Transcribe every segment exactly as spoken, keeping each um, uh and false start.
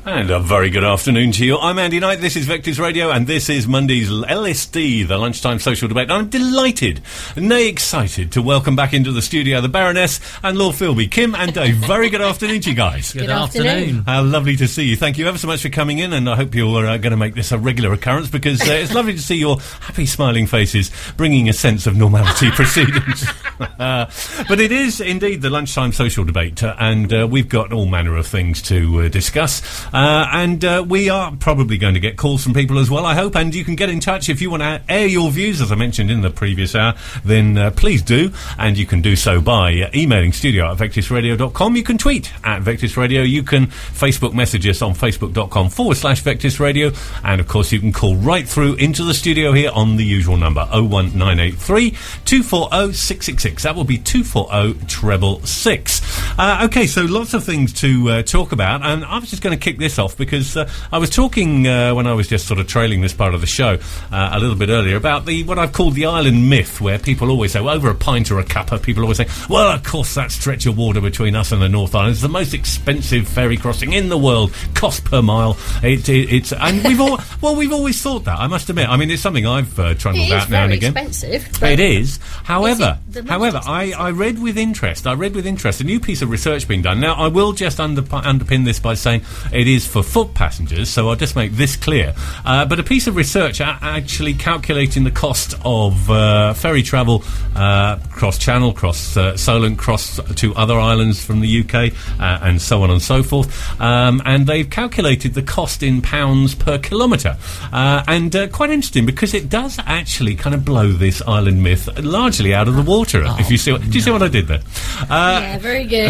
And a very good afternoon to you. I'm Andy Knight, this is Vectis Radio, and this is Monday's L S D, the Lunchtime Social Debate. I'm delighted, nay excited, to welcome back into the studio the Baroness and Lord Philby. Kim and Dave, very good afternoon to you guys. Good, good afternoon. afternoon. How lovely to see you. Thank you ever so much for coming in, and I hope you're uh, going to make this a regular occurrence, because uh, it's lovely to see your happy, smiling faces, bringing a sense of normality proceedings. uh, but it is indeed the Lunchtime Social Debate, uh, and uh, we've got all manner of things to uh, discuss. Uh, and uh, we are probably going to get calls from people as well, I hope, and you can get in touch if you want to air your views, as I mentioned in the previous hour, then uh, please do, and you can do so by uh, emailing studio at vectis radio dot com. You can tweet at Vectis Radio, you can Facebook message us on facebook.com forward slash Vectis Radio, and of course you can call right through into the studio here on the usual number, oh one nine eight three, two four oh, six six six. That will be two four oh, treble six. Uh, okay, so lots of things to uh, talk about, and I was just going to kick this off because uh, I was talking uh, when I was just sort of trailing this part of the show uh, a little bit earlier about the what I've called the island myth, where people always say, well, over a pint or a cuppa, people always say, well, of course, that stretch of water between us and the North Island is the most expensive ferry crossing in the world, cost per mile. It, it, it's and we've all well, we've always thought that. I must admit. I mean, it's something I've uh, trundled out now and again. It is very expensive. It is. However, is it however, I, I read with interest. I read with interest a new piece of research being done. Now, I will just under, underpin this by saying it is for foot passengers, so I'll just make this clear. Uh, but a piece of research a- actually calculating the cost of uh, ferry travel uh, cross-channel, cross uh, Solent, cross to other islands from the U K, uh, and so on and so forth. Um, and they've calculated the cost in pounds per kilometre. Uh, and uh, quite interesting, because it does actually kind of blow this island myth largely out of the water. Oh, if you see what, do you see what I did there? Uh, yeah, very good.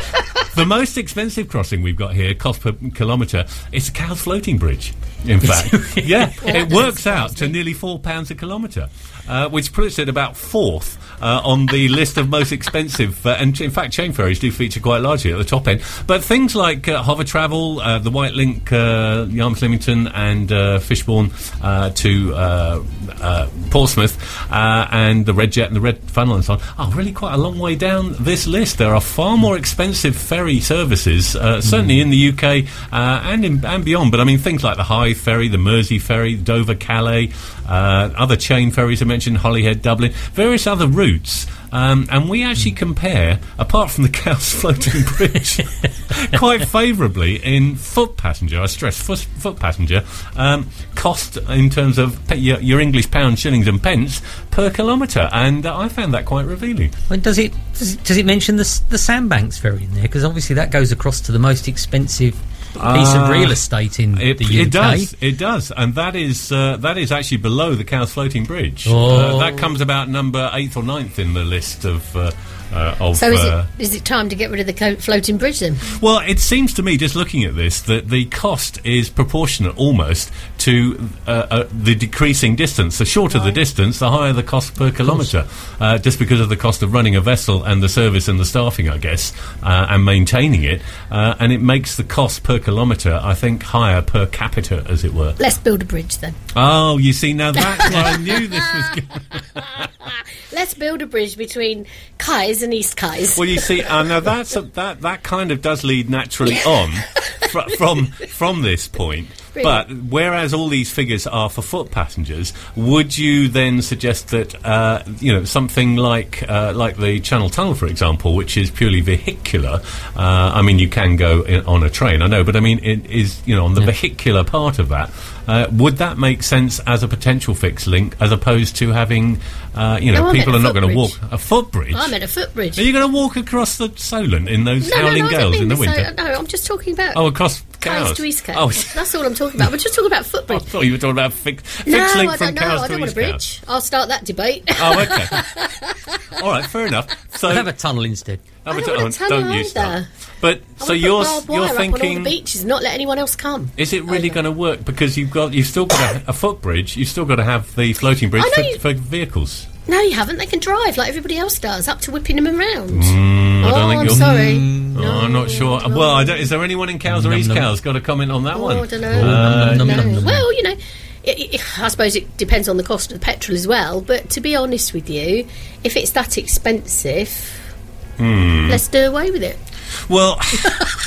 The most expensive crossing we've got here, cost per kilometre, is Cowes Floating Bridge, in fact. Yeah, it works out to nearly four pounds a kilometre, uh, which puts it about fourth uh, on the list of most expensive. Uh, and in fact, chain ferries do feature quite largely at the top end. But things like uh, Hover Travel, uh, the White Link, uh, Yarmouth Lymington, and uh, Fishbourne uh, to uh, uh, Portsmouth, uh, and the Red Jet and the Red Funnel and so on, are really quite a long way down this list. There are far more expensive ferry services, uh, certainly mm. in the U K uh, and in, and beyond. But I mean, things like the Hythe Ferry, the Mersey Ferry, Dover Calais, uh, other chain ferries I mentioned, Holyhead, Dublin, various other routes. Um, and we actually compare, apart from the Cowes Floating Bridge, quite favourably in foot passenger, I stress foot, foot passenger, um, cost in terms of pe- your, your English pounds, shillings and pence per kilometre. And uh, I found that quite revealing. Well, does it, does it does it mention the, the Sandbanks Ferry in there? Because obviously that goes across to the most expensive piece uh, of real estate in it, the U K. It does, it does, and that is uh, that is actually below the Cowes Floating Bridge. Oh. Uh, that comes about number eighth or ninth in the list of. Uh, Uh, of, so is uh, it, is it time to get rid of the co- floating bridge then? Well, it seems to me, just looking at this, that the cost is proportionate almost to uh, uh, the decreasing distance. The shorter right. the distance, the higher the cost per kilometre, uh, just because of the cost of running a vessel and the service and the staffing, I guess, uh, and maintaining it. Uh, and it makes the cost per kilometre, I think, higher per capita, as it were. Let's build a bridge then. Oh, you see, now that's where I knew this was going. Let's build a bridge between Cowes and East Cowes. Well, you see, uh, now that's a, that that kind of does lead naturally on fr- from from this point. Really? But whereas all these figures are for foot passengers, would you then suggest that uh, you know something like uh, like the Channel Tunnel, for example, which is purely vehicular? Uh, I mean, you can go in, on a train, I know, but I mean, it is you know on the yeah. vehicular part of that. Uh, would that make sense as a potential fixed link, as opposed to having uh, you know no, people are not going to walk a footbridge? I meant a footbridge. Are you going to walk across the Solent in those no, howling no, no, gales in the so, winter? no, I'm just talking about. Oh, across Cowes to East Cowes. Oh, that's all I'm talking about. We're just talking about footbridge. I thought you were talking about fix, fixed no, link I from don't know. Cowes I to don't want a East bridge. Cowes. I'll start that debate. Oh, okay. All right, fair enough. So we'll have a tunnel instead. I don't want a tunnel don't either. You start. But I so you're you're you're you're thinking up on all the beaches, and not let anyone else come. Is it really going to work? Because you've got you've still got a, a footbridge. You've still got to have the floating bridge for, you, for vehicles. No, you haven't. They can drive like everybody else does, up to whipping them around. Mm, I don't oh, think I'm you're, sorry. Mm, no, oh, I'm not sure. No. Well, I don't, is there anyone in Cowes or num, East num. Cowes got a comment on that oh, one? I don't know. Uh, no. num, num, num. Well, you know, it, it, I suppose it depends on the cost of the petrol as well. But to be honest with you, if it's that expensive, mm. let's do away with it. Well...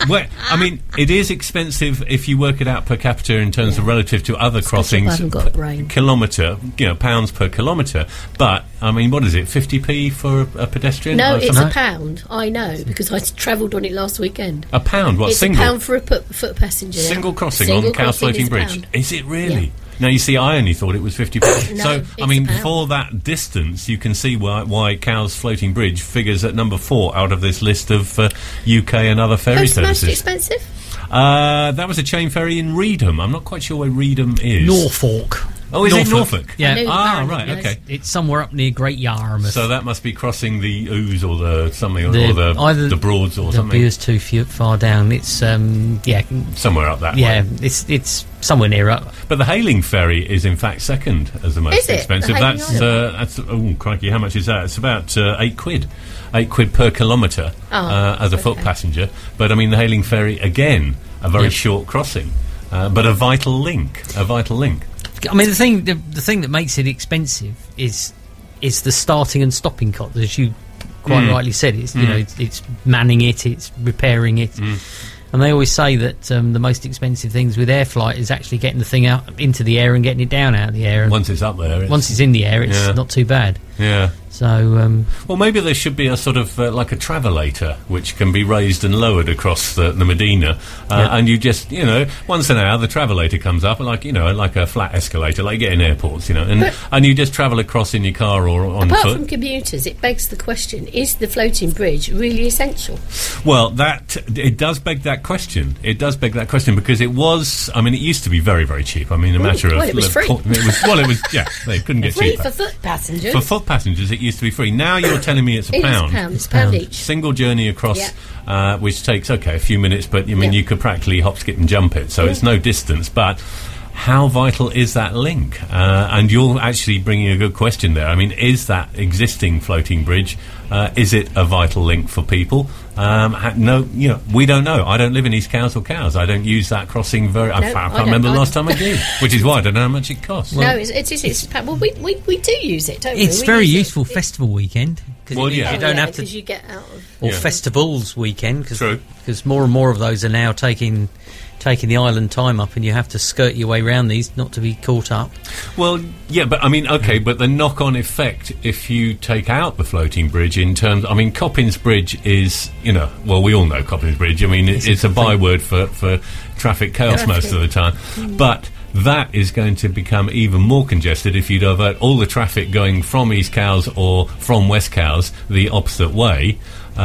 well, I mean, it is expensive if you work it out per capita in terms Yeah. of relative to other Especially if I crossings. haven't got a brain. Kilometre, you know, pounds per kilometre. But, I mean, what is it, fifty p for a, a pedestrian? No, Or it's something? a pound. I know because I travelled on it last weekend. A pound, what, it's single? a pound for a foot, foot passenger. now. Single crossing Single on Cowes crossing Floating is a Bridge. pound. Is it really? Yeah. Now, you see, I only thought it was fifty p. No, So, it's I mean, a pound. for that distance, you can see why, why Cowes Floating Bridge figures at number four out of this list of uh, U K and other ferry What's the most services. expensive? Uh, that was a chain ferry in Reedham. I'm not quite sure where Reedham is. Norfolk. Oh, is it Norfolk? Yeah. I knew Ah, Barron right, knows. okay. It's somewhere up near Great Yarmouth. So that must be crossing the Ouse or the something, The- or the, either the Broads or the something. Beer's too few, far down. It's um yeah Somewhere up that yeah way. it's it's somewhere near up. But the Hailing ferry is in fact second as the most Is it? expensive. The Hailing That's uh, that's oh crikey, how much is that? It's about uh, eight quid, eight quid per kilometre Oh, uh, as a foot okay. passenger. But I mean, the Hailing ferry again, a very Yep. short crossing, uh, but a vital link, a vital link. I mean the thing the, the thing that makes it expensive is is the starting and stopping cost, as you quite Mm. rightly said. It's you Mm. know it's, it's manning it, it's repairing it. Mm. And they always say that um, the most expensive things with air flight is actually getting the thing out into the air and getting it down out of the air. And Once it's up there, it's, once it's in the air, it's Yeah. not too bad. yeah. So um, Well, maybe there should be a sort of uh, like a travelator which can be raised and lowered across the, the Medina, uh, Yeah. and you just, you know, once an hour the travelator comes up, like you know, like a flat escalator, like you get in airports, you know, and But- and you just travel across in your car or on Apart foot. from commuters, it begs the question: is the floating bridge really essential? Well, that it does beg that question. It does beg that question because it was. I mean, it used to be very, very cheap. I mean, a matter well, of it was free. It was, well, it was. Yeah, they couldn't get Free cheaper. for foot passengers. For foot passengers, it used to be free. Now you're telling me it's a It is pound. a pound. It's a pound Pound. each. Single journey across, Yeah. uh, which takes okay a few minutes, but I mean Yeah. you could practically hop, skip, and jump it. So Yeah. it's no distance, but. How vital is that link? Uh, and you're actually bringing a good question there. I mean, is that existing floating bridge, uh, is it a vital link for people? Um, ha- no, you know, we don't know. I don't live in East Cowes or Cowes. I don't use that crossing very... I, No, fa- I I can't don't remember the last either. time I did, which is why I don't know how much it costs. no, it's, it is. It's, pa- well, we, we, we do use it, don't we? it's We very use it. useful It- festival weekend because Well, yeah. you Oh, don't yeah, have to, 'cause you get out of. or Yeah. festivals weekend True. because more and more of those are now taking taking the island time up, and you have to skirt your way around these not to be caught up. Well, yeah, but I mean, okay, but the knock-on effect if you take out the floating bridge in terms, I mean, Coppins Bridge is, you know, well, we all know Coppins Bridge. I mean, it, it's a byword for, for traffic chaos Traffic. most of the time, but that is going to become even more congested if you divert all the traffic going from East Cowes or from West Cowes the opposite way.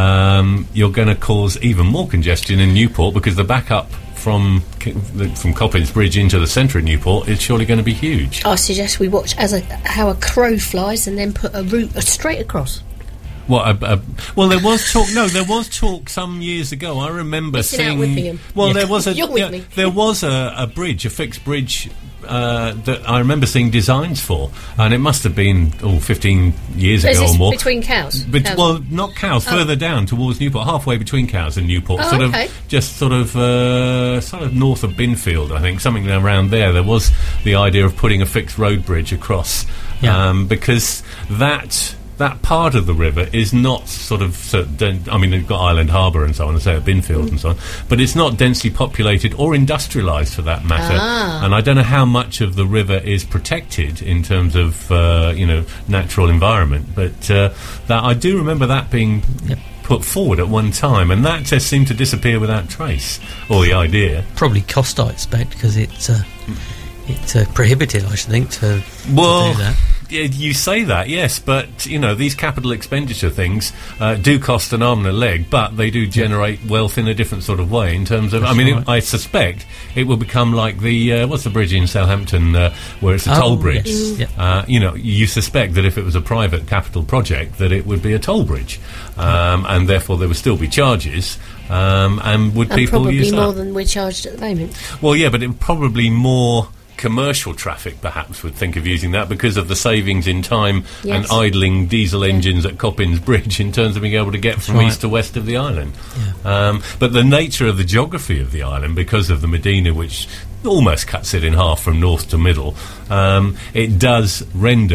Um, you're going to cause even more congestion in Newport because the backup from from Coppins Bridge into the centre of Newport is surely going to be huge. I suggest we watch as a how a crow flies and then put a route uh, straight across. What? A, a, well, there was talk. No, there was talk some years ago. I remember Missing out seeing. Whippingham. Well, Yeah. there was a You're with yeah, me. there was a, a bridge, a fixed bridge uh, that I remember seeing designs for, and it must have been oh, fifteen years Is ago this or more. between cows? Bet- Cows. well, not Cowes, Oh. further down towards Newport, halfway between Cowes and Newport, Oh, sort okay. of just sort of uh, sort of north of Binfield, I think, something around there. There was the idea of putting a fixed road bridge across, Yeah. um, because that. That part of the river is not sort of, so den- I mean, they've got Island Harbour and so on, and say at Binfield and so on, but it's not densely populated or industrialised for that matter. Ah. And I don't know how much of the river is protected in terms of, uh, you know, natural environment, but uh, that I do remember that being Yep. put forward at one time, and that just seemed to disappear without trace, or the idea. Probably cost, I expect, because it's uh, it's uh, prohibitive, I should think, to, Well, to do that. yeah, you say that, yes, but you know these capital expenditure things uh, do cost an arm and a leg, but they do generate wealth in a different sort of way. In terms of, That's I mean, right. it, I suspect it will become like the uh, what's the bridge in Southampton uh, where it's a Oh, toll bridge. yes, yeah. Uh, you know, you suspect that if it was a private capital project, that it would be a toll bridge, um, and therefore there would still be charges. Um, and would and people probably use more that? than we're charged at the moment. Well, yeah, but it would probably more commercial traffic perhaps would think of using that because of the savings in time and Yes. idling diesel engines at Coppins Bridge in terms of being able to get from right. east to west of the island. Um, but the nature of the geography of the island, because of the Medina, which almost cuts it in half from north to middle, um, it does render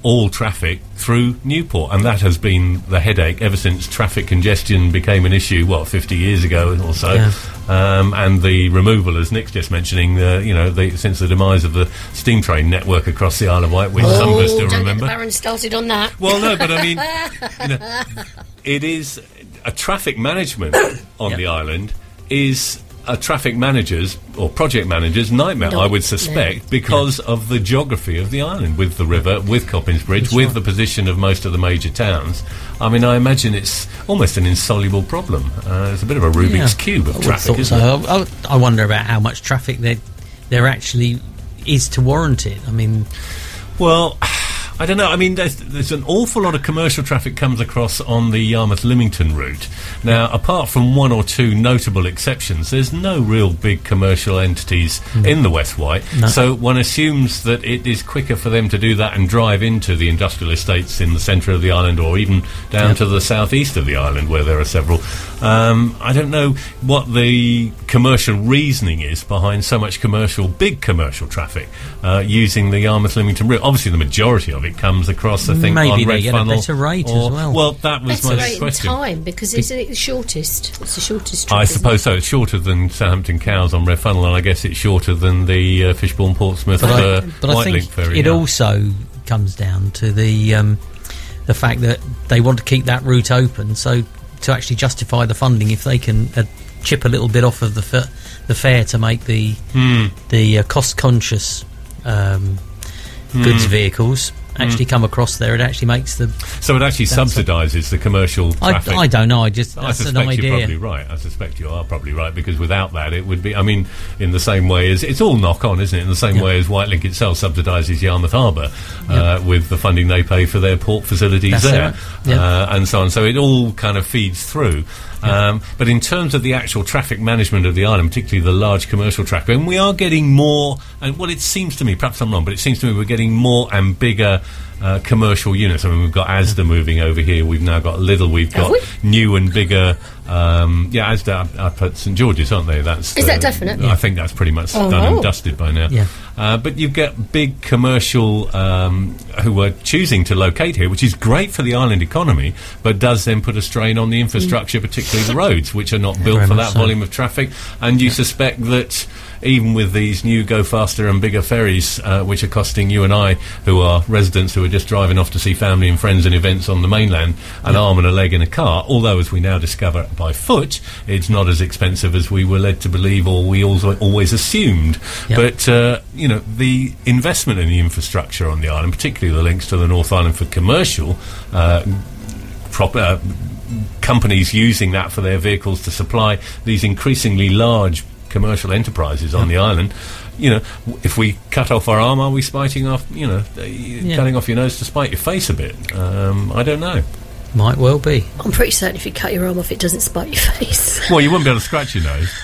all traffic through Newport, and that has been the headache ever since traffic congestion became an issue, what, fifty years ago or so. Yeah. Um, and the removal, as Nick's just mentioning, uh, you know, the, since the demise of the steam train network across the Isle of Wight, which oh, some of us still don't remember. Get the Baron started on that. Well, no, but I mean, you know, it is a traffic management on Yep. the island is a traffic manager's or project manager's nightmare, No, I would suspect, no. because of the geography of the island, with the river, with Coppins Bridge, That's with right. the position of most of the major towns. I mean, I imagine it's almost an insoluble problem. Uh, it's a bit of a Rubik's Yeah. Cube I of would traffic, thought isn't so. it? I, I- I wonder about how much traffic there there actually is to warrant it. I mean, Well, I don't know. I mean, there's, there's an awful lot of commercial traffic comes across on the Yarmouth-Lymington route. Now, apart from one or two notable exceptions, there's no real big commercial entities in the West Wight. No. So one assumes that it is quicker for them to do that and drive into the industrial estates in the centre of the island, or even down Yep. to the southeast of the island, where there are several. Um, I don't know what the commercial reasoning is behind so much commercial, big commercial traffic uh, using the Yarmouth-Lymington route. Obviously, the majority of it comes across, I think, Maybe on they Red get a Funnel. better rate or- as well. Well, that was Better my rate in question. time, because isn't it the shortest? It's the shortest trip, I isn't suppose it? so. It's shorter than Southampton Cows on Red Funnel, and I guess it's shorter than the uh, Fishbourne Portsmouth but I, uh, but I White think Link ferry. it yeah. also comes down to the um, the fact that they want to keep that route open. So to actually justify the funding, if they can uh, chip a little bit off of the fa- the fare to make the Hmm. the uh, cost conscious um, goods vehicles actually come across there, it actually makes the. So it actually That's subsidises the commercial I, traffic. I don't know. I just I that's an suspect idea. you're probably right. I suspect you are probably right, because without that, it would be. I mean, in the same way as it's all knock on, isn't it? In the same Yeah. way as Whitelink itself subsidises Yarmouth Harbour uh, Yeah. with the funding they pay for their port facilities That's there, right. Yeah. uh, and so on. So it all kind of feeds through. Um, but in terms of the actual traffic management of the island, particularly the large commercial traffic, and we are getting more. And what it seems to me, perhaps I'm wrong, but it seems to me we're getting more and bigger. Uh, commercial units. I mean, we've got Asda moving over here. We've now got Lidl. We've Have got we? new and bigger. Um, yeah, Asda up, up at St George's, aren't they? That's Is uh, that definite? I think that's pretty much Oh. done and dusted by now. Yeah. Uh, but you get big commercial um, who are choosing to locate here, which is great for the island economy, but does then put a strain on the infrastructure, particularly the roads, which are not built Very for much that so. volume of traffic. And you suspect that even with these new go faster and bigger ferries, uh, which are costing you and I, who are residents who are just driving off to see family and friends and events on the mainland, an arm and a leg in a car, although as we now discover by foot, it's not as expensive as we were led to believe or we also always assumed. Yep. But, uh, you know, the investment in the infrastructure on the island, particularly the links to the North Island for commercial uh, proper uh, companies using that for their vehicles to supply these increasingly large commercial enterprises on the island. You know, w- if we cut off our arm, are we spiting off, you know, uh, cutting off your nose to spite your face a bit? Um, I don't know. Might well be. I'm pretty certain if you cut your arm off, it doesn't spite your face. Well, you wouldn't be able to scratch your nose.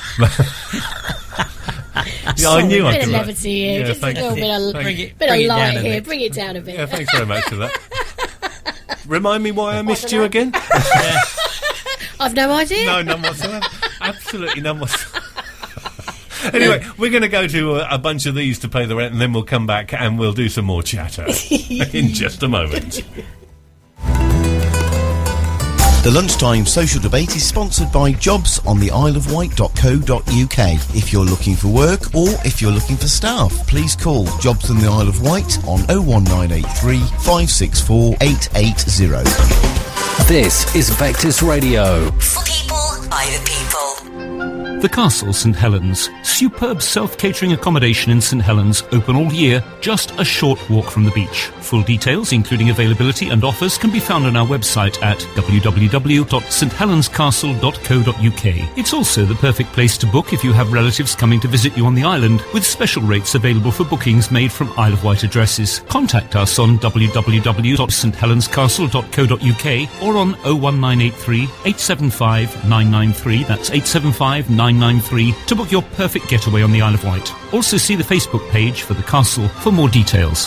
Yeah, I Sorry, knew I bit of could. levity here, Yeah, just a thank little you. bit of, Thank Bring you. it- bit bring of it down light a here. bit. Bring it down a bit. Yeah, thanks very much for that. Remind me why I missed you again? I've no idea. No, none whatsoever. Absolutely none whatsoever. Anyway, we're going to go to a, a bunch of these to pay the rent, and then we'll come back and we'll do some more chatter in just a moment. The Lunchtime Social Debate is sponsored by jobs on the isle of wight dot co dot uk. If you're looking for work or if you're looking for staff, please call Jobs on the Isle of Wight on oh one nine eight three, five six four, eight eight zero. This is Vectis Radio. For people, by the people. The Castle, St Helens. Superb self-catering accommodation in St Helens, open all year, just a short walk from the beach. Full details, including availability and offers, can be found on our website at w w w dot st helens castle dot co dot uk. It's also the perfect place to book if you have relatives coming to visit you on the island, with special rates available for bookings made from Isle of Wight addresses. Contact us on w w w dot st helens castle dot co dot uk or on oh one nine eight three, eight seven five, nine nine three, that's eight seven five, nine nine three, to book your perfect getaway on the Isle of Wight. Also see the Facebook page for the Castle for more details.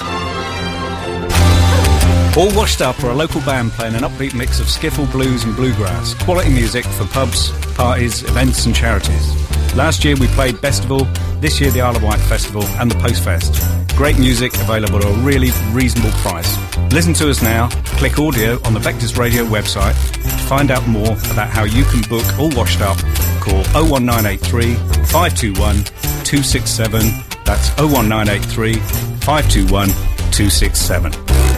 All Washed Up are a local band playing an upbeat mix of skiffle, blues and bluegrass. Quality music for pubs, parties, events and charities. Last year we played Bestival, this year the Isle of Wight Festival and the Post Fest. Great music available at a really reasonable price. Listen to us now. Click audio on the Vectis Radio website. To find out more about how you can book All Washed Up, call oh one nine eight three, five two one, two six seven. That's oh one nine eight three, five two one, two six seven.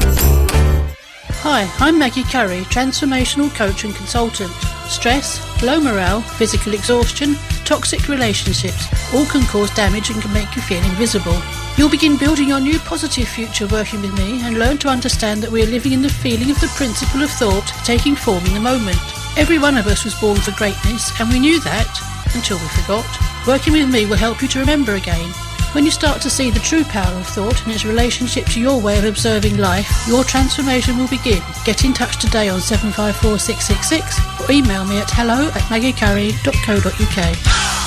Hi, I'm Maggie Curry, transformational coach and consultant. Stress, low morale, physical exhaustion, toxic relationships all can cause damage and can make you feel invisible. You'll begin building your new positive future working with me and learn to understand that we are living in the feeling of the principle of thought taking form in the moment. Every one of us was born for greatness, and we knew that until we forgot. Working with me will help you to remember again. When you start to see the true power of thought and its relationship to your way of observing life, your transformation will begin. Get in touch today on seven five four six six six or email me at hello at maggie curry dot co dot uk.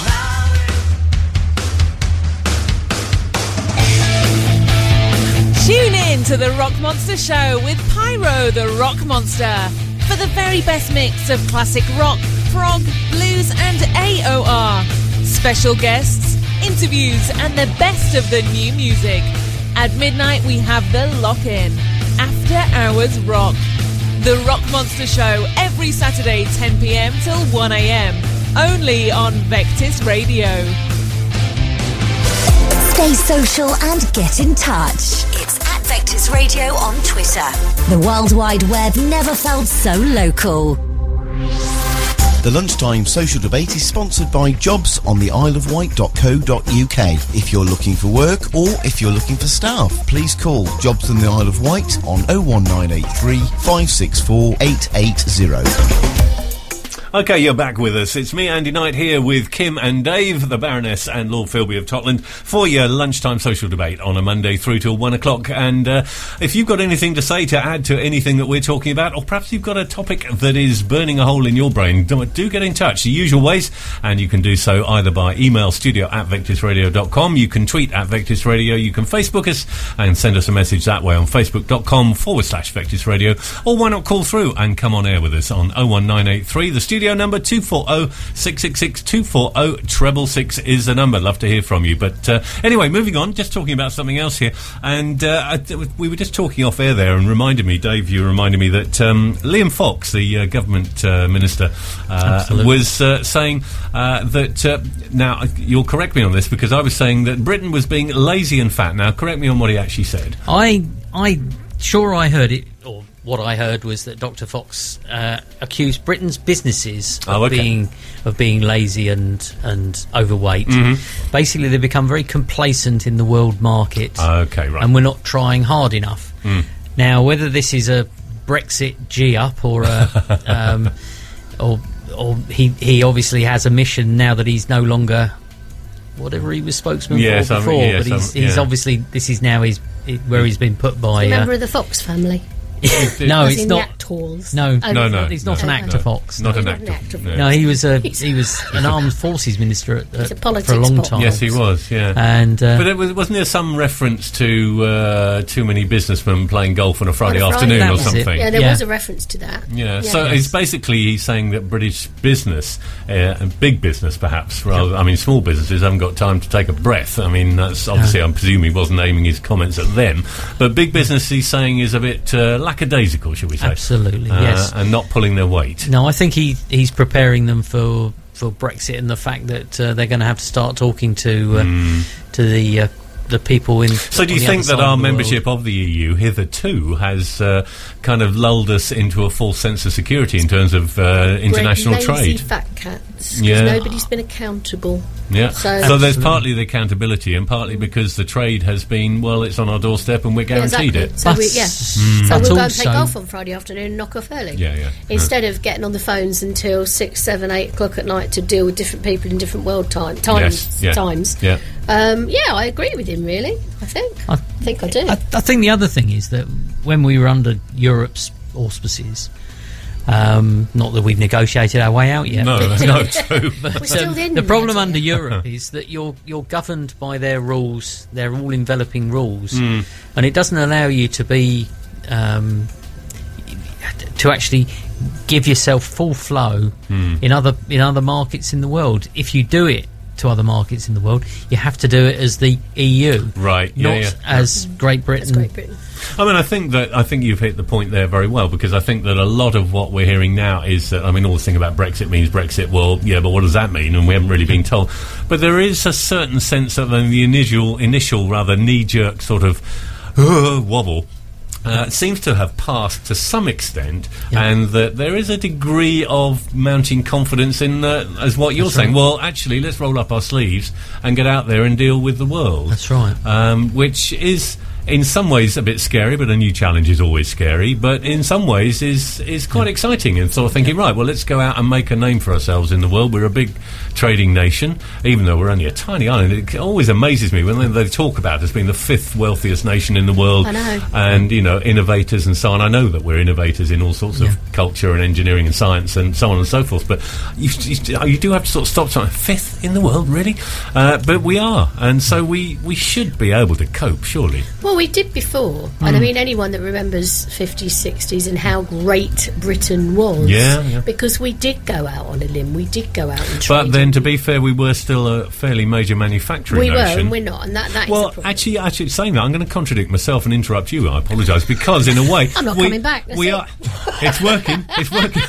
Tune in to the Rock Monster Show with Pyro the Rock Monster for the very best mix of classic rock, prog, blues and A O R. Special guests, interviews and the best of the new music. At midnight we have the Lock-In, After Hours Rock. The Rock Monster Show every Saturday ten p.m. till one a.m. only on Vectis Radio. Stay social and get in touch. It's at Vectis Radio on Twitter. The World Wide Web never felt so local. The Lunchtime Social Debate is sponsored by jobs on the isle of wight dot co dot uk. If you're looking for work or if you're looking for staff, please call Jobs on the Isle of Wight on oh one nine eight three, five six four, eight eight zero. Okay, you're back with us. It's me, Andy Knight, here with Kim and Dave, the Baroness and Lord Philby of Totland, for your lunchtime social debate on a Monday through till one o'clock. And uh, if you've got anything to say to add to anything that we're talking about, or perhaps you've got a topic that is burning a hole in your brain, do, do get in touch. The usual ways, and you can do so either by email, studio at vectis radio dot com. You can tweet at Vectis Radio. You can Facebook us and send us a message that way on facebook.com forward slash Vectis Radio. Or why not call through and come on air with us on oh one nine eight three. The studio number two four oh, six six six, two four oh, treble six is the number. Love to hear from you. But uh, anyway, moving on, just talking about something else here. And uh, I, we were just talking off air there and reminded me, Dave, you reminded me that um, Liam Fox, the uh, government uh, minister, uh, was uh, saying uh, that, uh, now you'll correct me on this because I was saying that Britain was being lazy and fat. Now correct me on what he actually said. I, I, sure I heard it, or what I heard was that Doctor Fox uh, accused Britain's businesses of oh, okay. being of being lazy and and overweight. Mm-hmm. Basically, they've become very complacent in the world market. Okay, right. And we're not trying hard enough. Mm. Now, whether this is a Brexit G-up or a, um, or or he he obviously has a mission now that he's no longer whatever he was spokesman yes, for before. I mean, yes, but he's, um, he's yeah. obviously this is now his where he's been put by. A member uh, of the Fox family. no, As it's in not. The actors. No, oh, no, no, he's not no, an actor. no, Fox. Not no. an He's actor. not an actor. No. No, he was a he was an armed forces minister at, He's a uh, politics for a long bot. time. Yes, he was. Yeah, and uh, but it was, wasn't there some reference to uh, too many businessmen playing golf on a Friday On a afternoon Friday, or that was it. something? Yeah, there Yeah. was a reference to that. Yeah, Yeah. so Yes. it's basically he's saying that British business, uh, and big business perhaps, rather, I mean small businesses haven't got time to take a breath. I mean, that's obviously, I'm presuming he wasn't aiming his comments at them, but big business he's saying is a bit uh, lackadaisical, shall we say? Absolutely, Uh, yes. And not pulling their weight. No, I think he he's preparing them for for Brexit and the fact that uh, they're going to have to start talking to uh, Mm. to the uh, the people in. So do you on the think other that side our of the membership world. of the E U hitherto has uh, kind of lulled us into a false sense of security in terms of uh, international Great trade? lazy fat cats. 'Cause Yeah. nobody's been accountable. Yeah. So- So, there's Absolutely. partly the accountability and partly because the trade has been, well, it's on our doorstep and we're guaranteed Yeah, exactly. it. So But- we, yeah. Mm. So But we'll go and play also- golf on Friday afternoon and knock off early. Yeah, yeah. Instead of getting on the phones until six, seven, eight o'clock at night to deal with different people in different world time times. Yes, yeah. Times. Yeah. Um, yeah, I agree with him. Really, I think. I- I think I do. I, I think the other thing is that when we were under Europe's auspices, um, not that we've negotiated our way out yet. No, but, that's not true. but, We're still um, in the that, problem yeah. under Europe is that you're you're governed by their rules, their all-enveloping rules, Mm. and it doesn't allow you to be um, to actually give yourself full flow Mm. in other in other markets in the world. If you do it to other markets in the world, you have to do it as the E U, right? Not yeah, yeah. as Great Britain. As Great Britain. I mean, I think that I think you've hit the point there very well, because I think that a lot of what we're hearing now is that, I mean, all this thing about Brexit means Brexit. Well, yeah, but what does that mean? And we haven't really been told. But there is a certain sense of uh, the initial, initial rather knee-jerk sort of uh, wobble. Uh, seems to have passed to some extent, yeah. and that there is a degree of mounting confidence in, uh, as what you're That's saying. Right. Well, actually, let's roll up our sleeves and get out there and deal with the world. That's right. Um, which is, in some ways, a bit scary, but a new challenge is always scary. But in some ways, is is quite yeah. exciting, and sort of thinking, yeah. right, well, let's go out and make a name for ourselves in the world. We're a big trading nation, even though we're only a tiny island. It always amazes me when they, they talk about us being the fifth wealthiest nation in the world. I know. And, you know, innovators and so on. I know that we're innovators in all sorts yeah. of culture and engineering and science and so on and so forth, but you, you, you do have to sort of stop something. Fifth in the world, really? Uh, but we are, and so we, we should be able to cope, surely. Well, we did before, mm. and I mean, anyone that remembers fifties, sixties and how great Britain was, yeah, yeah. because we did go out on a limb, we did go out and trade. But then, to be fair, we were still a fairly major manufacturing we nation. We were, and we're not, and that, that well, is the problem. actually, actually, saying that, I'm going to contradict myself and interrupt you. I apologise, because in a way, I'm not we, coming back. we it. are. It's working. It's working.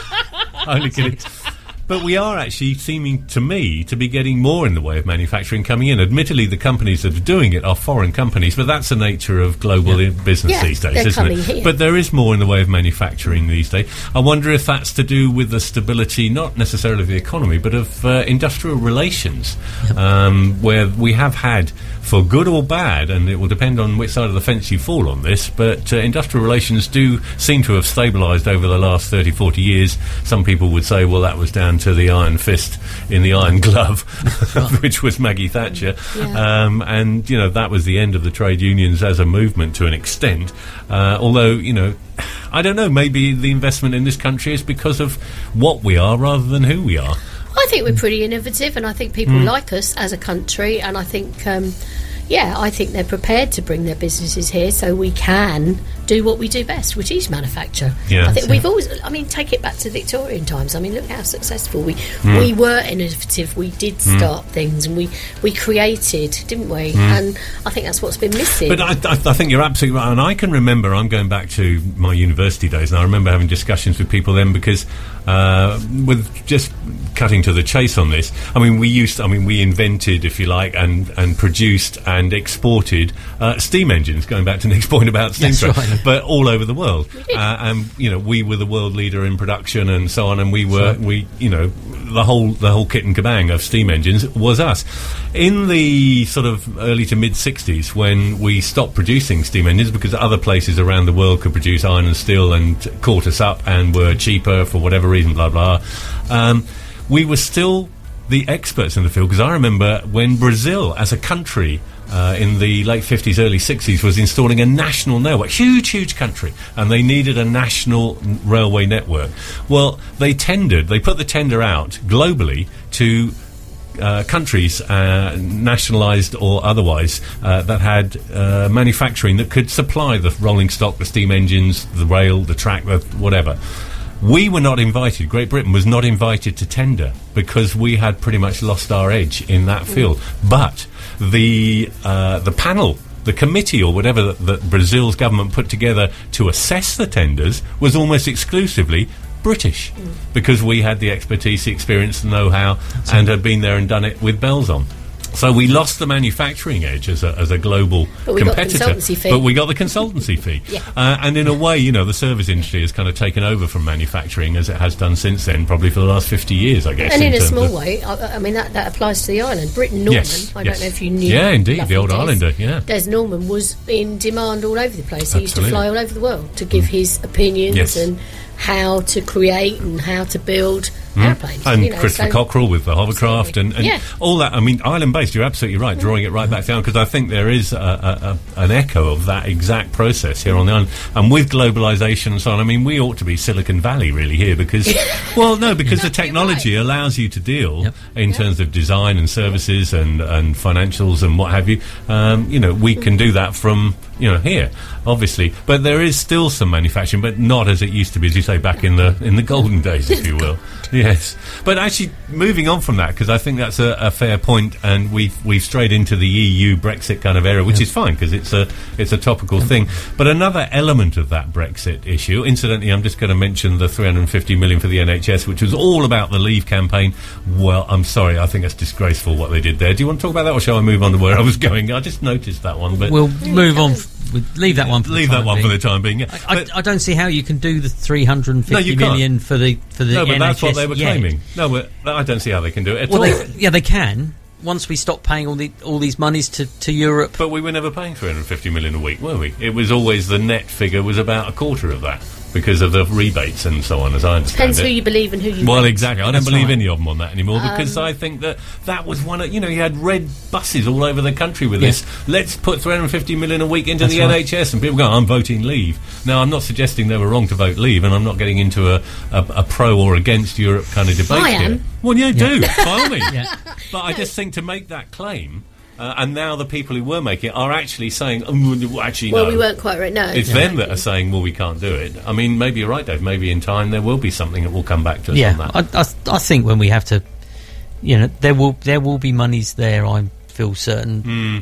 Only kidding. But we are actually seeming, to me, to be getting more in the way of manufacturing coming in. Admittedly, the companies that are doing it are foreign companies, but that's the nature of global yeah. business yeah, these days, they're isn't coming it? Here. But there is more in the way of manufacturing these days. I wonder if that's to do with the stability, not necessarily of the economy, but of uh, industrial relations, yep. um, where we have had, for good or bad, and it will depend on which side of the fence you fall on this, but uh, industrial relations do seem to have stabilised over the last thirty, forty years. Some people would say, well, that was down to the iron fist in the iron glove, which was Maggie Thatcher. Yeah. Um, and, you know, that was the end of the trade unions as a movement to an extent. Uh, although, you know, I don't know, maybe the investment in this country is because of what we are rather than who we are. I think we're pretty innovative, and I think people mm. like us as a country, and I think, um, yeah, I think they're prepared to bring their businesses here so we can do what we do best, which is manufacture. Yeah, I think we've always, I mean, take it back to Victorian times. I mean, look how successful we mm. we were innovative. We did start mm. things, and we, we created, didn't we? Mm. And I think that's what's been missing. But I, I, I think you're absolutely right, and I can remember, I'm going back to my university days, and I remember having discussions with people then, because uh, with just cutting to the chase on this, I mean, we used, I mean, we invented, if you like, and, and produced and exported uh, steam engines, going back to Nick's point about steam train, right. but all over the world. Uh, and, you know, we were the world leader in production and so on, and we were, sure. we, you know, the whole, the whole kit and kabang of steam engines was us. In the sort of early to mid-sixties, when we stopped producing steam engines because other places around the world could produce iron and steel and caught us up and were cheaper for whatever reason, blah, blah, um, we were still the experts in the field, because I remember when Brazil, as a country, uh, in the late fifties, early sixties, was installing a national network, huge, huge country, and they needed a national n- railway network. Well, they tendered, they put the tender out globally to uh, countries, uh, nationalised or otherwise, uh, that had uh, manufacturing that could supply the rolling stock, the steam engines, the rail, the track, the whatever. We were not invited. Great Britain was not invited to tender because we had pretty much lost our edge in that field. Mm. But the uh, the panel, the committee or whatever that, that Brazil's government put together to assess the tenders was almost exclusively British, mm. because we had the expertise, the experience, the know-how, That's and it. had been there and done it with bells on. So we lost the manufacturing edge as a, as a global but we competitor, got the consultancy fee. but we got the consultancy fee. Yeah. Uh, and in a way, you know, the service industry has kind of taken over from manufacturing, as it has done since then, probably for the last fifty years, I guess. And in, in a small of way, I, I mean, that, that applies to the island. Britain Norman, yes, I yes. don't know if you knew. Yeah, indeed, the old Des. Islander, yeah. Des Norman was in demand all over the place. He Absolutely. used to fly all over the world to give mm. his opinions yes. and how to create and how to build mm. airplanes. And you know, Christopher so Cockerell with the hovercraft and, and yeah. all that. I mean, island-based, you're absolutely right, drawing it right back down, because I think there is a, a, a, an echo of that exact process here on the island. And with globalisation and so on, I mean, we ought to be Silicon Valley, really, here, because, well, no, because the technology right. allows you to deal yep. in yep. terms of design and services and, and financials and what have you. Um, you know, we can do that from, you know, here, obviously. But there is still some manufacturing, but not as it used to be, as you say, back in the in the golden days, if you will. Yeah, Yes, but actually, moving on from that, because I think that's a, a fair point, and we've we've strayed into the E U Brexit kind of area, which yeah. is fine because it's a it's a topical yeah. thing. But another element of that Brexit issue, incidentally, I'm just going to mention the three hundred fifty million for the N H S, which was all about the Leave campaign. Well, I'm sorry, I think that's disgraceful what they did there. Do you want to talk about that, or shall I move on to where I was going? I just noticed that one, but we'll move on. We'll leave that one. For leave the that one being. for the time being. Yeah. I, I, I don't see how you can do the three hundred and fifty no, million for the for the no, but N H S that's what they were yet. claiming. No, but I don't see how they can do it at well, all. They, yeah, they can. Once we stop paying all the all these monies to, to Europe. But we were never paying three hundred fifty million a week, were we? It was always the net figure was about a quarter of that because of the rebates and so on, as I understand Depends it. who you believe and who you Well, don't. exactly. I That's don't believe right. any of them on that anymore because Um, I think that that was one of, you know, you had red buses all over the country with Yeah. this. Let's put three hundred fifty million a week into That's the right. N H S, and people go, I'm voting Leave. Now, I'm not suggesting they were wrong to vote Leave, and I'm not getting into a, a, a pro or against Europe kind of debate I here. am. Well, yeah, Yeah. do, by all means. Yeah. But I just think to make that claim, uh, and now the people who were making it are actually saying, oh, well, actually, Well, no. we weren't quite right. No, It's them that are saying, well, we can't do it. I mean, maybe you're right, Dave. Maybe in time there will be something that will come back to us Yeah, on that. I, I, I think when we have to, you know, there will there will be monies there. I feel certain. Mm.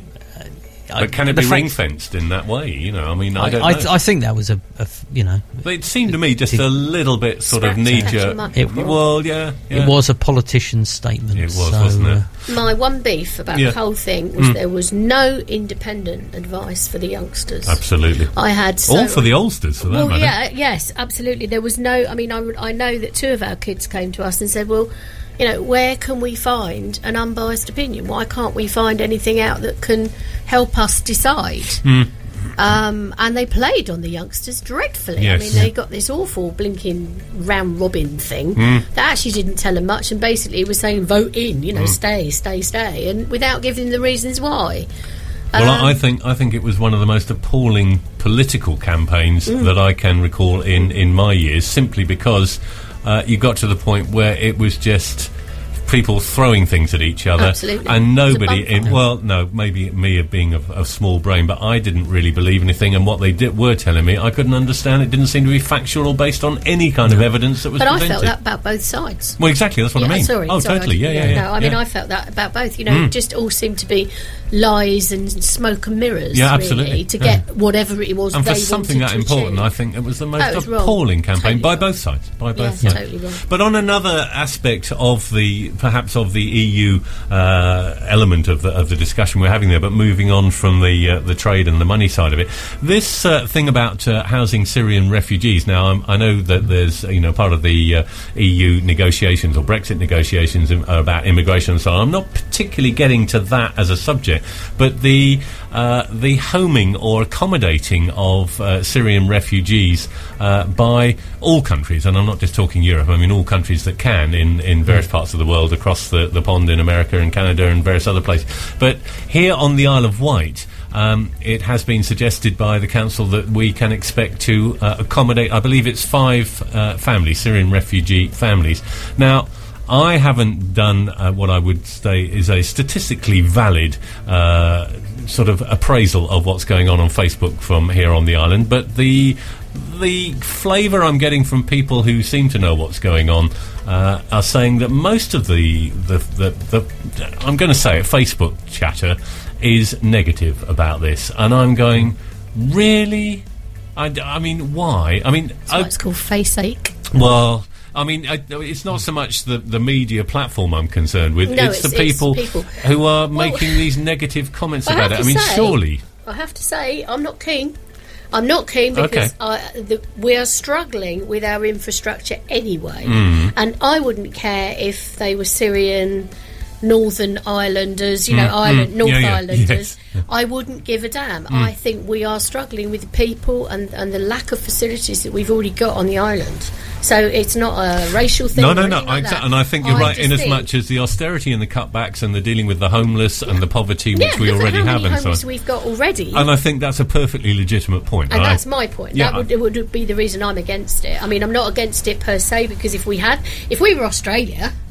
I- But can it the be fact- ring fenced in that way? You know, I mean, I, I, don't I, know. I think that was a, a f- you know, But it seemed to me just a little bit sort of Scratch- knee scratch jerk. him up. It- Well, yeah, yeah. it was a politician's statement. It was, so, wasn't it? uh, My one beef about Yeah. the whole thing was Mm. there was no independent advice for the youngsters. Absolutely. I had so All for the oldsters, for that well, matter. yeah, yes, absolutely. There was no. I mean, I, I know that two of our kids came to us and said, "Well, you know, where can we find an unbiased opinion? Why can't we find anything out that can help us decide?" Mm. Um, and they played on the youngsters dreadfully. Yes. I mean, they got this awful blinking round robin thing Mm. that actually didn't tell them much, and basically was saying, "Vote in, you know, Mm. stay, stay, stay," and without giving the reasons why. Well, Um, I I think I think it was one of the most appalling political campaigns Mm. that I can recall in, in my years, simply because uh, you got to the point where it was just people throwing things at each other, Absolutely. and nobody. It's a bum In, well, no, maybe me of being of, of small brain, but I didn't really believe anything, and what they did, were telling me, I couldn't understand. It didn't seem to be factual or based on any kind of evidence that was But I presented. felt that about both sides. Well, exactly. That's what Yeah, I mean. Sorry, oh, sorry, totally. I Yeah, didn't- yeah, yeah. No, I mean, yeah. I felt that about both. You know, Mm. it just all seemed to be lies and smoke and mirrors. Yeah, really, absolutely. to Yeah. get whatever it was. And they for something wanted that to important, achieve. I think it was the most Oh, it was wrong. appalling campaign Totally by wrong. both sides. By both Yeah, sides. totally wrong. But on another aspect of the, perhaps of the E U uh, element of the, of the discussion we're having there, but moving on from the uh, the trade and the money side of it, this uh, thing about uh, housing Syrian refugees. Now, I'm, I know that there's uh, you know part of the uh, E U negotiations or Brexit negotiations im- about immigration and so on. I'm not particularly getting to that as a subject, but the uh, the homing or accommodating of uh, Syrian refugees uh, by all countries, and I'm not just talking Europe, I mean all countries that can in, in various parts of the world, across the, the pond in America and Canada and various other places. But here on the Isle of Wight, um, it has been suggested by the council that we can expect to uh, accommodate, I believe it's five uh, families, Syrian refugee families. Now, I haven't done uh, what I would say is a statistically valid uh, sort of appraisal of what's going on on Facebook from here on the island, but the the flavour I'm getting from people who seem to know what's going on uh, are saying that most of the the, the, the I'm going to say it, Facebook chatter is negative about this, and I'm going, really? I, d- I mean, why? I mean, That's why it's called face ache. well, I mean, I, it's not so much the, the media platform I'm concerned with. No, it's, it's- the people, it's people. who are Well, making these negative comments I about it. have I to mean, say- surely. I have to say, I'm not keen. I'm not keen because Okay. I, the, we are struggling with our infrastructure anyway. Mm. And I wouldn't care if they were Syrian, Northern Islanders, you know, Mm, Island, mm, North yeah, yeah, Islanders. yes. I wouldn't give a damn. Mm. I think we are struggling with the people and, and the lack of facilities that we've already got on the island. So it's not a racial thing. No, or no, no. anything like I, that. and I think you're I right just in as think- much as the austerity and the cutbacks and the dealing with the homeless and the poverty which yeah, we look at already how have many and so homeless on. we've got already. And I think that's a perfectly legitimate point. And I- that's my point. Yeah, that would, it would be the reason I'm against it. I mean, I'm not against it per se, because if we had, if we were Australia,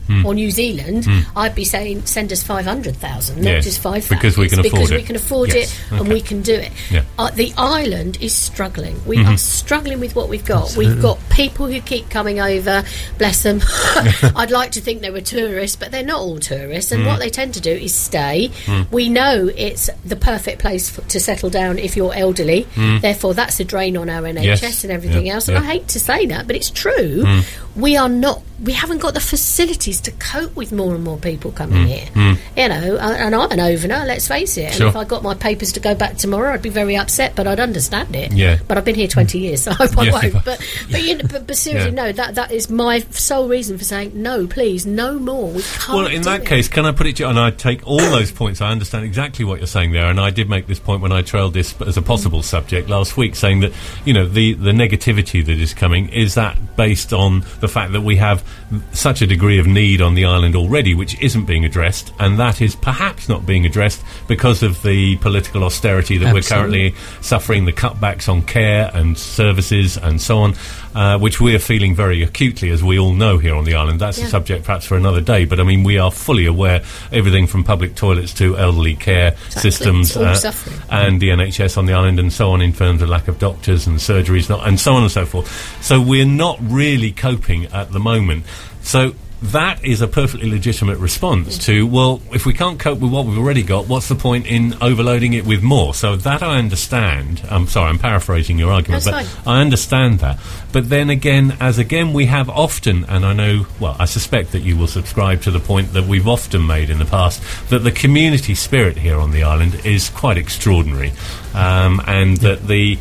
mm. or New Zealand, mm. I'd be saying send us five hundred thousand, not yes, just five thousand. Because we can afford because it. we can afford yes. it okay. and we can do it. Yeah. Uh, the island is struggling. We mm-hmm. are struggling with what we've got. Absolutely. We've got people who keep coming over, bless them. I'd like to think they were tourists, but they're not all tourists, and mm. what they tend to do is stay. Mm. We know it's the perfect place for, to settle down if you're elderly, mm. therefore that's a drain on our N H S yes. and everything yep. else. Yep. And I hate to say that, but it's true. Mm. We are not, we haven't got the facilities to cope with more and more people coming mm. here. Mm. You know, and I'm an overner, let's face it. Sure. And if I got my papers to go back tomorrow, I'd be very upset, but I'd understand it. Yeah. But I've been here twenty years, so I hope I yeah. won't. But but, you know, but, but seriously, yeah. no, that that is my sole reason for saying no, please, no more. We can't. Well, in do that it. case, can I put it to you, and I take all those points, I understand exactly what you're saying there, and I did make this point when I trailed this as a possible subject last week, saying that, you know, the, the negativity that is coming, is that based on the fact that we have such a degree of need on the island already, which isn't being addressed, and that is perhaps not being addressed because of the political austerity that Absolutely. we're currently suffering, the cutbacks on care and services and so on, uh, which we are feeling very acutely, as we all know here on the island. That's Yeah. a subject perhaps for another day, but I mean, we are fully aware everything from public toilets to elderly care Exactly. systems It's all uh, suffering. and the N H S on the island and so on, in terms of lack of doctors and surgeries not, and so on and so forth. So we're not really coping at the moment. So that is a perfectly legitimate response to, well, if we can't cope with what we've already got, what's the point in overloading it with more? So that I understand. I'm sorry, I'm paraphrasing your argument, That's but fine. I understand that. But then again, as again, we have often, and I know, well, I suspect that you will subscribe to the point that we've often made in the past, that the community spirit here on the island is quite extraordinary, um, and yeah. that the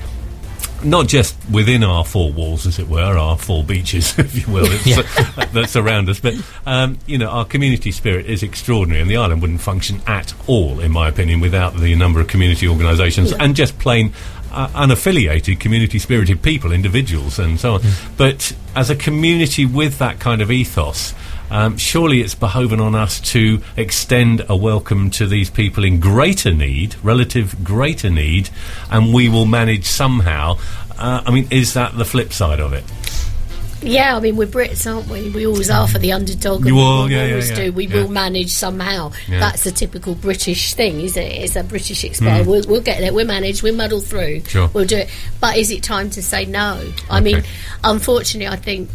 not just within our four walls, as it were, our four beaches, if you will, it's, Yeah. uh, that surround us, but, um, you know, our community spirit is extraordinary, and the island wouldn't function at all, in my opinion, without the number of community organisations Yeah. and just plain uh, unaffiliated, community-spirited people, individuals, and so on. Mm. But as a community with that kind of ethos, Um, surely it's behoven on us to extend a welcome to these people in greater need, relative greater need, and we will manage somehow. Uh, I mean, is that the flip side of it? Yeah, I mean, we're Brits, aren't we? We always are for the underdog. And You we are, will yeah, yeah, always yeah, do. We yeah. will manage somehow. Yeah. That's a typical British thing, isn't it? It's a British experience. Mm. We'll, we'll get there. We'll manage. We'll muddle through. Sure. We'll do it. But is it time to say no? I Okay. mean, unfortunately, I think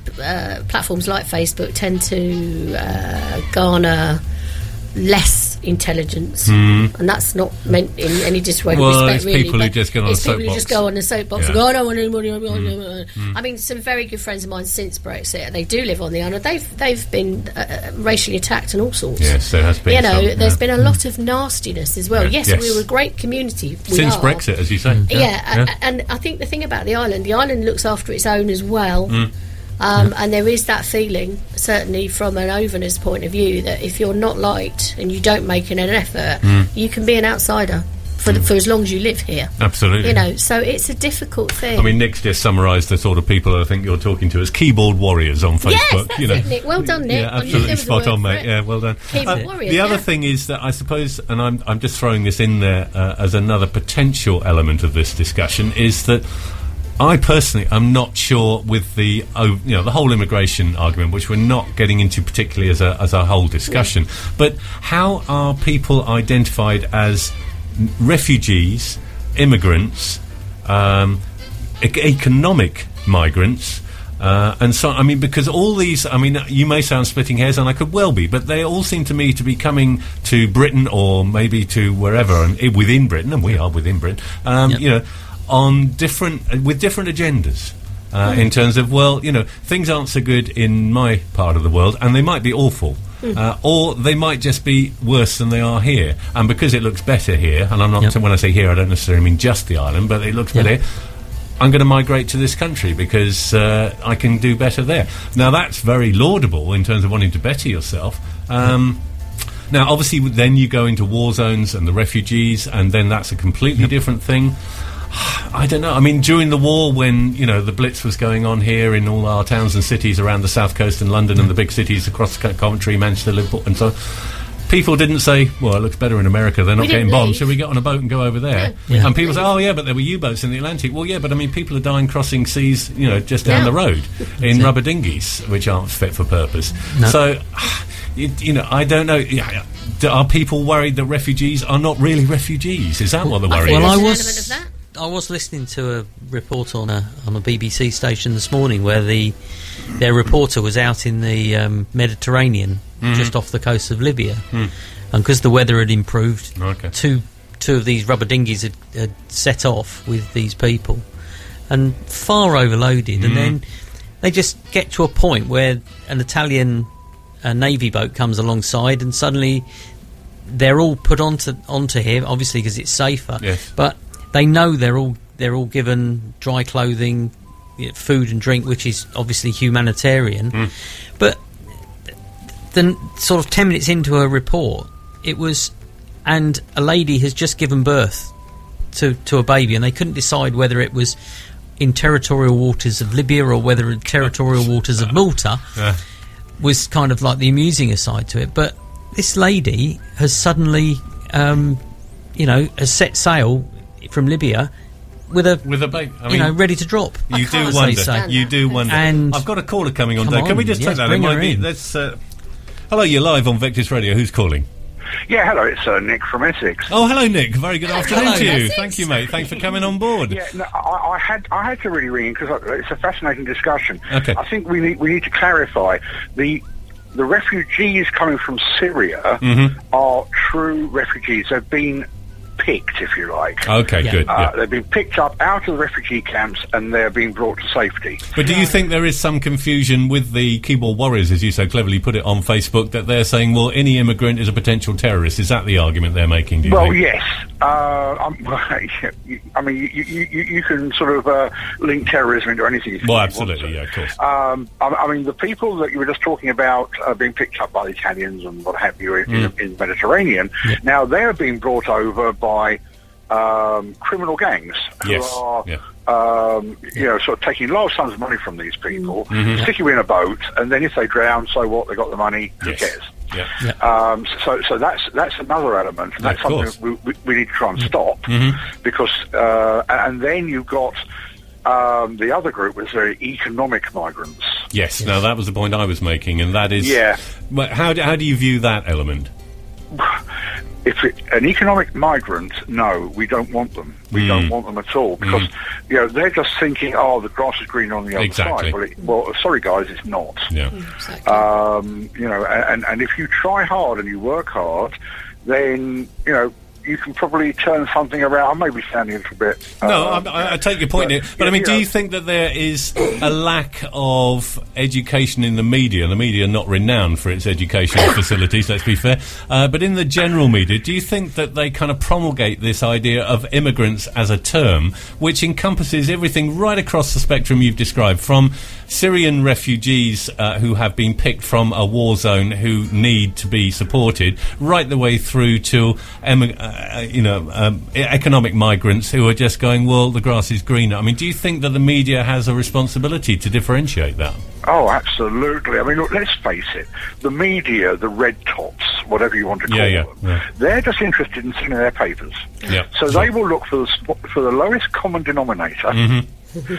uh, platforms like Facebook tend to uh, garner less intelligence, mm. and that's not meant in any disrespect. Well, respect, it's really, people who but just get on a it's people who soapbox. just go on a soapbox Yeah. and go, I don't want anybody. Mm. Mm. I mean, some very good friends of mine since Brexit, they do live on the island. They've they've been uh, racially attacked and all sorts. Yes, there has been. You know, some, there's yeah. been a lot of nastiness as well. Yeah. Yes, Yes. we're a great community. We Since are. Brexit, as you say. Yeah, Yeah. a- and I think the thing about the island, the island looks after its own as well. Mm. Um, and there is that feeling, certainly from an overner's point of view, that if you're not liked and you don't make an effort, Mm. you can be an outsider for, the, for as long as you live here. Absolutely. You know, so it's a difficult thing. I mean, Nick's just summarised the sort of people I think you're talking to as keyboard warriors on Facebook. Yes, that's you know. it, Nick. Well done, Nick. Yeah, I knew there absolutely was a spot word on, for mate. it. Yeah, well done. Keyboard Uh, warriors, the other yeah. thing is that I suppose, and I'm I'm just throwing this in there uh, as another potential element of this discussion, is that I personally am not sure with the oh, you know the whole immigration argument, which we're not getting into particularly as a as a whole discussion. Yeah. But how are people identified as refugees, immigrants, um, e- economic migrants? Uh, and so, I mean, because all these, I mean, you may sound splitting hairs, and I could well be, but they all seem to me to be coming to Britain or maybe to wherever, and i- within Britain, and we are within Britain, um, Yep. you know, on different, uh, with different agendas. Uh, in terms of, well, you know, things aren't so good in my part of the world, and they might be awful. Uh, or they might just be worse than they are here. And because it looks better here, and I'm not, Yep. when I say here, I don't necessarily mean just the island, but it looks Yep. better here, I'm going to migrate to this country because uh, I can do better there. Now, that's very laudable in terms of wanting to better yourself. Um, now, obviously, then you go into war zones and the refugees, and then that's a completely yep. different thing. I don't know. I mean, during the war, when, you know, the Blitz was going on here in all our towns and cities around the south coast and London and the big cities across Coventry, Manchester, Liverpool, and so on, people didn't say, well, it looks better in America, they're not We getting didn't bombed, leave. so we get on a boat and go over there. No. Yeah. And people say, oh, yeah, but there were U-boats in the Atlantic. Well, yeah, but I mean, people are dying crossing seas, you know, just down Yeah. the road in rubber dinghies, which aren't fit for purpose. No. So, you, you know, I don't know. Yeah, do- are people worried that refugees are not really refugees? Is that what the worry Well, is? I There's an was- element of that. I was listening to a report on a on a B B C station this morning where the their reporter was out in the um, Mediterranean, just off the coast of Libya, and because the weather had improved, Okay. two two of these rubber dinghies had, had set off with these people, and far overloaded, and then they just get to a point where an Italian uh, navy boat comes alongside, and suddenly they're all put onto onto here, obviously because it's safer, Yes. but they know they're all they're all given dry clothing, you know, food and drink, which is obviously humanitarian. Mm. But then, sort of ten minutes into a report, it was, and a lady has just given birth to to a baby, and they couldn't decide whether it was in territorial waters of Libya or whether in territorial waters of Malta. Yeah. Was kind of like the amusing aside to it, but this lady has suddenly, um, you know, has set sail from Libya with a, With a baby. I you mean, know, ready to drop. you I do can't wonder. stand You that. do wonder. And- I've got a caller coming on. Come Dave. Can we on, just yes, take that? It bring might her be. in. Let's. Uh, hello, you're live on Vectis Radio. Who's calling? Yeah, hello, it's uh, Nick from Essex. Oh, hello, Nick. Very good afternoon Hello, to you. Essex. Thank you, mate. Thanks for coming on board. Yeah, no, I, I had I had to really ring in because it's a fascinating discussion. Okay. I think we need we need to clarify the the refugees coming from Syria Mhm. are true refugees. They've been picked, if you like. Okay, Yeah. good. Uh, Yeah. They've been picked up out of the refugee camps and they're being brought to safety. But do you think there is some confusion with the keyboard warriors, as you so cleverly put it on Facebook, that they're saying, well, any immigrant is a potential terrorist? Is that the argument they're making, do you Well, think? yes. Uh, I'm, I mean, you, you, you, you can sort of uh, link terrorism into anything. If Well, you absolutely, want to. yeah, of course. Um, I, I mean, the people that you were just talking about uh, being picked up by the Italians and what have you in, Mm. in the Mediterranean, now they're being brought over by um, criminal gangs who Yes, are, yeah. um, you know, sort of taking large sums of money from these people, Mhm. stick you in a boat, and then if they drown, so what? They got the money. Who Yes. cares? Yeah. Um, so, so that's that's another element. And Yeah, that's of course. something we, we, we need to try and stop Mhm. because, uh, and then you've got um, the other group was the economic migrants. Yes, now that was the point I was making, and that is... Yeah. Well, how do, how do you view that element? If it, an economic migrant, no, we don't want them. We Mm. don't want them at all because you know they're just thinking, oh, the grass is greener on the other Exactly. side. Well, it, well, sorry guys, it's not. Yeah. Exactly. Um, you know, and, and if you try hard and you work hard, then you know you can probably turn something around. I may be sounding a little bit. No, uh, I, I take your point, but, Nick. But I yeah, mean, do know, you think that there is a lack of education in the media? The media are not renowned for its educational facilities, let's be fair. Uh, but in the general media, do you think that they kind of promulgate this idea of immigrants as a term, which encompasses everything right across the spectrum you've described, from Syrian refugees uh, who have been picked from a war zone who need to be supported, right the way through to emi- uh, you know um, e- economic migrants who are just going, well, the grass is greener. I mean, do you think that the media has a responsibility to differentiate that? Oh, absolutely. I mean, look, let's face it. The media, the red tops, whatever you want to call Yeah, yeah, them, yeah. they're just interested in selling their papers. Yeah. So they will look for the sp- for the lowest common denominator. Mm-hmm.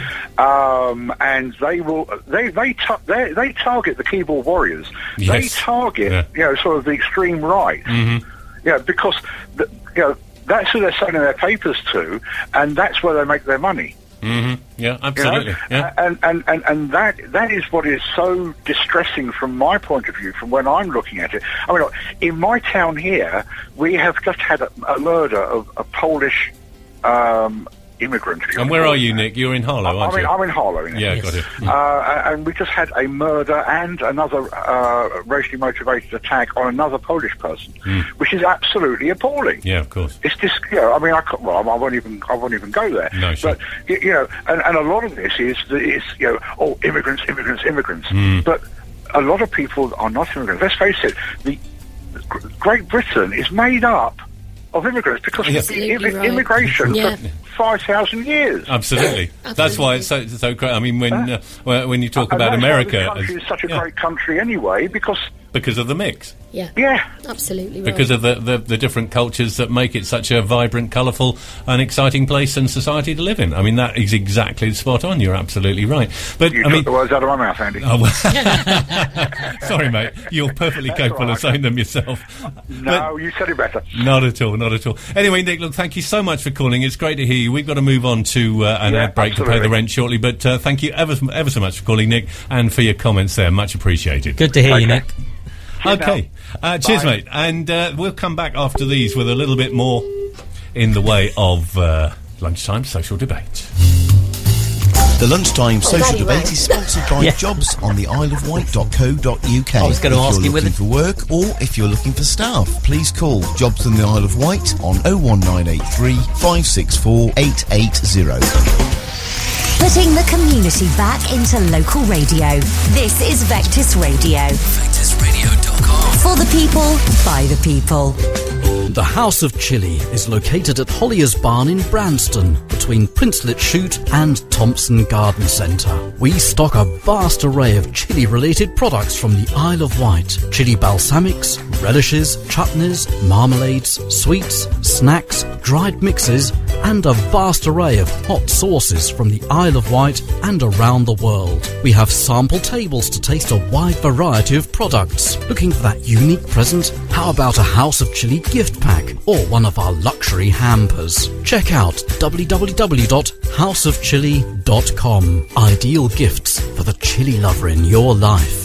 Um, and they will they they, ta- they they target the keyboard warriors. They Yes. target Yeah. you know sort of the extreme right. Mm-hmm. Yeah, because the, you know that's who they're selling their papers to, and that's where they make their money. Mm-hmm. Yeah, You know? absolutely. Yeah. And, and, and, and that that is what is so distressing from my point of view, from when I'm looking at it. I mean, look, in my town here, we have just had a, a murder of a Polish um, immigrant. if you And want where to call are it you, that. Nick? You're in Harlow, aren't I'm in, you? I'm in Harlow. In Yeah, it. got it. Uh, and we just had a murder and another uh, racially motivated attack on another Polish person, Mm. which is absolutely appalling. Yeah, of course. It's just, you know, I mean, I, can't- well, I won't even, I won't even go there. No, sure. But y- you know, and, and a lot of this is, that it's, you know, oh, immigrants, immigrants, immigrants. Mm. But a lot of people are not immigrants. Let's face it, the Gr- Great Britain is made up of immigrants because Yeah. the Absolutely immi- right. immigration Yeah. for five thousand years. Absolutely. That's why it's so so great. I mean, when uh, when when you talk And about that's why America, this country as- is such a yeah, great country anyway, because because of the mix. Yeah. Yeah. Absolutely right. Because of the, the, the different cultures that make it such a vibrant, colourful and exciting place and society to live in. I mean, that is exactly spot on. You're absolutely right. But You I took mean, the words out of my mouth, Andy. Oh, well, sorry, mate. You're perfectly capable right. of saying them yourself. No, you said it better. Not at all, not at all. Anyway, Nick, look, thank you so much for calling. It's great to hear you. We've got to move on to uh, an Yeah, ad break absolutely. to pay the rent shortly, but uh, thank you ever, ever so much for calling, Nick, and for your comments there. Much appreciated. Good to hear you, Nick. Okay. Uh, cheers, mate. And uh, we'll come back after these with a little bit more in the way of uh, lunchtime social debate. The Lunchtime Social bloody Debate right. is sponsored by Yeah. jobs on the isle of wight dot co dot uk. I was gonna if ask you're you whether- looking for work or if you're looking for staff, please call Jobs on the Isle of Wight on oh one nine eight three, five six four, eight eight zero. Putting the community back into local radio. This is Vectis Radio. Vectis radio dot com. For the people, by the people. The House of Chili is located at Hollier's Barn in Branston, between Princelet Chute and Thompson Garden Centre. We stock a vast array of chili-related products from the Isle of Wight. Chili balsamics, relishes, chutneys, marmalades, sweets, snacks, dried mixes, and a vast array of hot sauces from the Isle of Wight and around the world. We have sample tables to taste a wide variety of products. Looking for that unique present? How about a House of Chili gift pack or one of our luxury hampers? Check out w w w dot house of chili dot com. Ideal gifts for the chili lover in your life.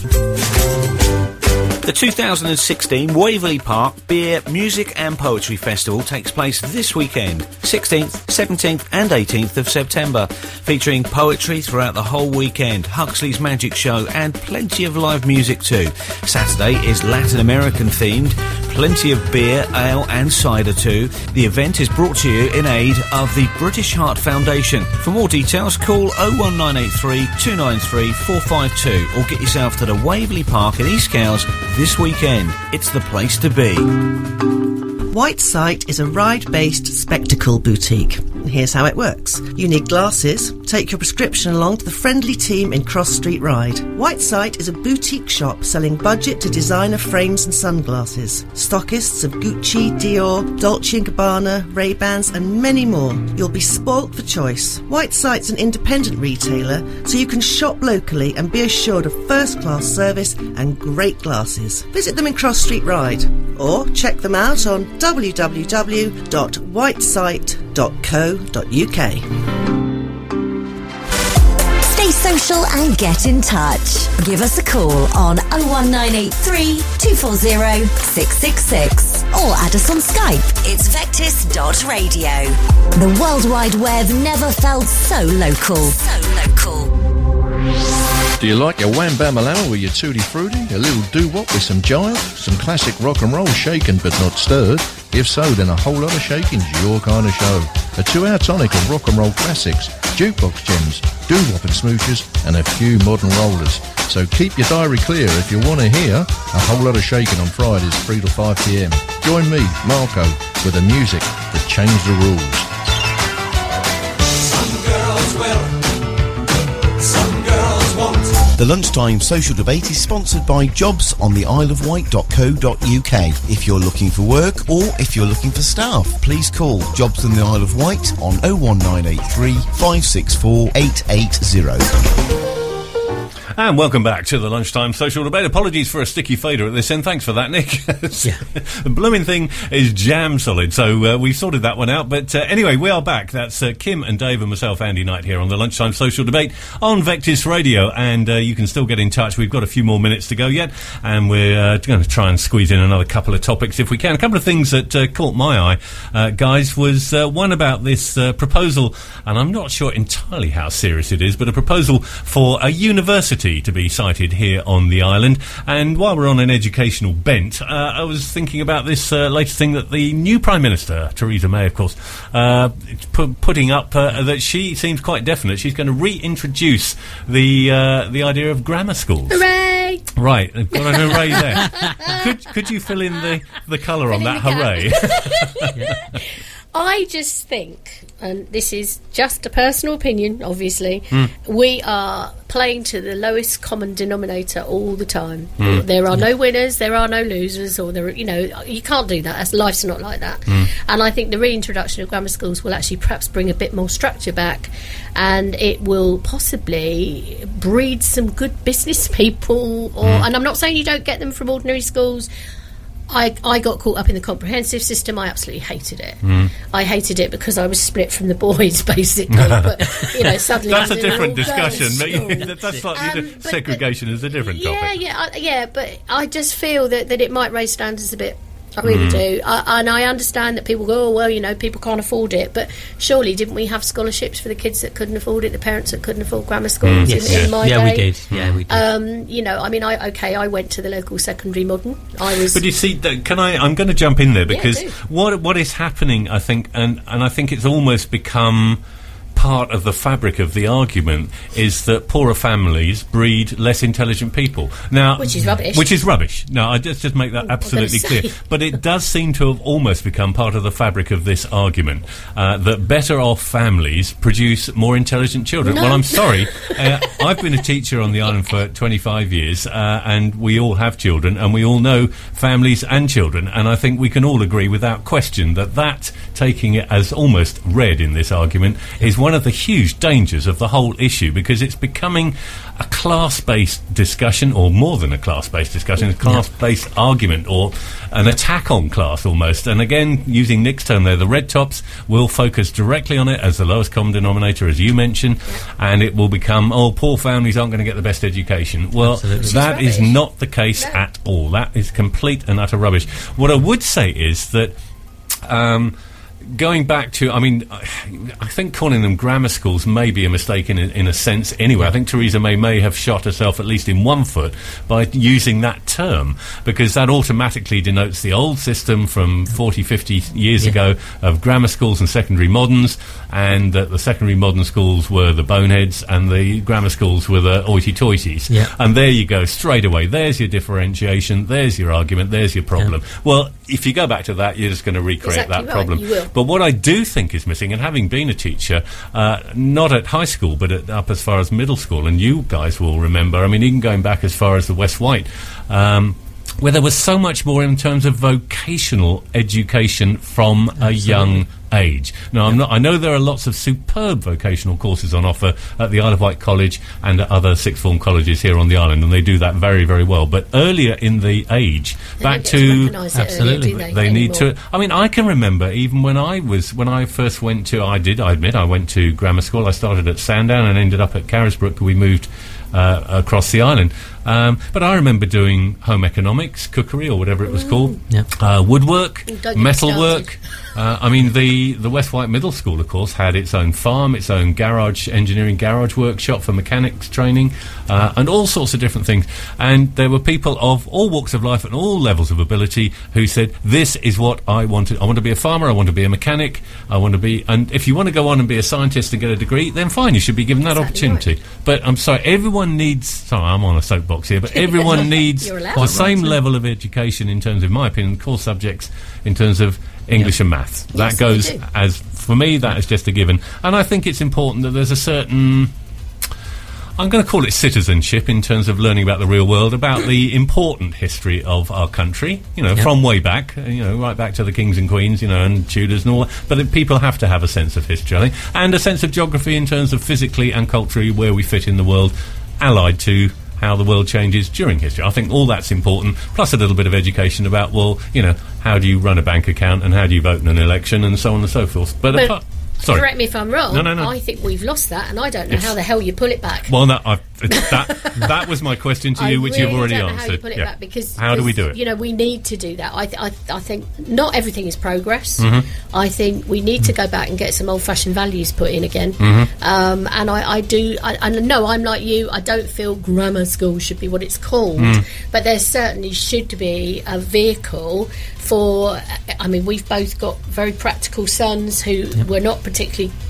The two thousand sixteen Waverley Park Beer, Music and Poetry Festival takes place this weekend, sixteenth, seventeenth and eighteenth of September, featuring poetry throughout the whole weekend, Huxley's Magic Show and plenty of live music too. Saturday is Latin American themed, plenty of beer, ale and cider too. The event is brought to you in aid of the British Heart Foundation. For more details, call oh one nine eight three, two nine three, four five two or get yourself to the Waverley Park in East Cowes this weekend. It's the place to be. White Sight is a ride-based spectacle boutique. Here's how it works. You need glasses. Take your prescription along to the friendly team in Cross Street Ride. White Sight is a boutique shop selling budget to designer frames and sunglasses. Stockists of Gucci, Dior, Dolce and Gabbana, Ray-Bans and many more. You'll be spoilt for choice. White Sight's an independent retailer, so you can shop locally and be assured of first-class service and great glasses. Visit them in Cross Street Ride or check them out on w w w dot white sight dot co dot u k. Stay social and get in touch. Give us a call on oh one nine eight three, two four zero, six six six or add us on Skype. It's vectis dot radio. The World Wide Web never felt so local. So local. Do you like your Wham Bam Alama with your Tutti Frutti? A little doo-wop with some jive? Some classic rock and roll shaken but not stirred? If so, then a whole lot of shaking's your kind of show. A two-hour tonic of rock and roll classics, jukebox gems, doo-wop and smooches, and a few modern rollers. So keep your diary clear if you want to hear a whole lot of shaking on Fridays, three to five p m. Join me, Marco, with the music that changed the rules. Some girls will, some girls won't. The Lunchtime Social Debate is sponsored by Jobs on the isle of wight dot co dot u k. If you're looking for work or if you're looking for staff, please call Jobs on the Isle of Wight on oh one nine eight three, five six four, eight eight zero. And welcome back to the Lunchtime Social Debate. Apologies for a sticky fader at this end. Thanks for that, Nick. Yeah. The blooming thing is jam solid, so uh, we've sorted that one out. But uh, anyway, we are back. That's uh, Kim and Dave and myself, Andy Knight, here on the Lunchtime Social Debate on Vectis Radio. And uh, you can still get in touch. We've got a few more minutes to go yet, and we're uh, going to try and squeeze in another couple of topics if we can. A couple of things that uh, caught my eye, uh, guys, was uh, one about this uh, proposal, and I'm not sure entirely how serious it is, but a proposal for a university to be sited here on the island. And while we're on an educational bent, uh, I was thinking about this uh, latest thing that the new Prime Minister, Theresa May, of course, uh, pu- putting up uh, that she seems quite definite. She's going to reintroduce the uh, the idea of grammar schools. Hooray! Right, I've got an hooray there. Could could you fill in the, the colour on that hooray? I just think, and this is just a personal opinion, obviously, Mm. we are playing to the lowest common denominator all the time. Mm. There are no winners, there are no losers, or there, are, you know, you can't do that. That's, life's not like that. Mm. And I think the reintroduction of grammar schools will actually perhaps bring a bit more structure back, and it will possibly breed some good business people. Or, Mm. and I'm not saying you don't get them from ordinary schools. I, I got caught up in the comprehensive system. I absolutely hated it. Mm. I hated it because I was split from the boys, basically. But, you know, suddenly... That's a they're different all going discussion. to But school. yeah, that's slightly Um, di- but- segregation is a different Yeah, topic. yeah, I, yeah, but I just feel that, that it might raise standards a bit. I really Mm. do. I, and I understand that people go, oh, well, you know, people can't afford it. But surely, didn't we have scholarships for the kids that couldn't afford it, the parents that couldn't afford grammar schools Mm. in, Yes. in Yeah. my Yeah, we day? did. Yeah, we did. Um, you know, I mean, I okay, I went to the local secondary modern. I was... But you see, th- can I? I'm going to jump in there because do. what what is happening, I think, and and I think it's almost become part of the fabric of the argument is that poorer families breed less intelligent people. Now, Which is rubbish. Which is rubbish. No, I just just make that Oh, I was absolutely gonna clear. say. But it does seem to have almost become part of the fabric of this argument uh, that better off families produce more intelligent children. No. Well, I'm sorry. uh, I've been a teacher on the island for twenty-five years, uh, and we all have children, and we all know families and children, and I think we can all agree without question that that, taking it as almost read in this argument, is one of the huge dangers of the whole issue, because it's becoming a class-based discussion, or more than a class-based discussion, a class-based argument, or an attack on class almost. And again, using Nick's term there, the red tops will focus directly on it as the lowest common denominator, as you mentioned, and it will become, oh, poor families aren't going to get the best education. Well, Absolutely. that is rubbish. not the case at all. That is complete and utter rubbish. What I would say is that um, going back to, I mean, I, I think calling them grammar schools may be a mistake in a, in a sense anyway. I think Theresa May may have shot herself at least in one foot by using that term, because that automatically denotes the old system from forty, fifty years Yeah. ago of grammar schools and secondary moderns, and that the secondary modern schools were the boneheads and the grammar schools were the hoity-toities. Yeah. And there you go, straight away. There's your differentiation, there's your argument, there's your problem. Well, if you go back to that, you're just going to recreate Exactly that right, problem. you will. But what I do think is missing, and having been a teacher, uh, not at high school, but at, up as far as middle school, and you guys will remember, I mean, even going back as far as the West White, um, where there was so much more in terms of vocational education from a young age. Now, I'm not, I know there are lots of superb vocational courses on offer at the Isle of Wight College and at other sixth form colleges here on the island, and they do that very, very well. But earlier in the age, They back don't get to to recognise it earlier, Absolutely. do they, they need anymore? to. I mean, I can remember even when I was when I first went to. I did. I admit, I went to grammar school. I started at Sandown and ended up at Carisbrooke. We moved uh, across the island. Um, but I remember doing home economics, cookery, or whatever it was called, Yeah. uh, woodwork, Don't get me metalwork. Uh, I mean, the, the West White Middle School, of course, had its own farm, its own garage, engineering garage workshop for mechanics training, uh, and all sorts of different things. And there were people of all walks of life and all levels of ability who said, this is what I wanted. I want to be a farmer, I want to be a mechanic, I want to be... And if you want to go on and be a scientist and get a degree, then fine, you should be given that Exactly opportunity. But I'm sorry, everyone needs... Sorry, I'm on a soapbox here, but everyone needs You're allowed. the Quite same right. level of education in terms of, in my opinion, core subjects in terms of English and maths. That Yes, goes you do. as, for me, that is just a given. And I think it's important that there's a certain... I'm going to call it citizenship in terms of learning about the real world, about the important history of our country, you know, Yep. from way back, uh, you know, right back to the kings and queens, you know, and Tudors and all that. But uh, people have to have a sense of history, I think, and a sense of geography in terms of physically and culturally where we fit in the world, allied to how the world changes during history. I think all that's important, plus a little bit of education about, well, you know, how do you run a bank account and how do you vote in an election and so on and so forth. But, But apart, sorry. correct me if I'm wrong. No, no, no. I think we've lost that, and I don't know Yes. how the hell you pull it back. Well, no, I've, that that was my question to I you, which really you've already don't know answered. How you pull it Yeah. back because How do we because, do it? You know, we need to do that. I, th- I, th- I think not everything is progress. Mhm. I think we need to go back and get some old-fashioned values put in again. Mhm. Um, and I, I do. I, I know I'm like you. I don't feel grammar school should be what it's called, Mm. but there certainly should be a vehicle for. I mean, we've both got very practical sons who were not particularly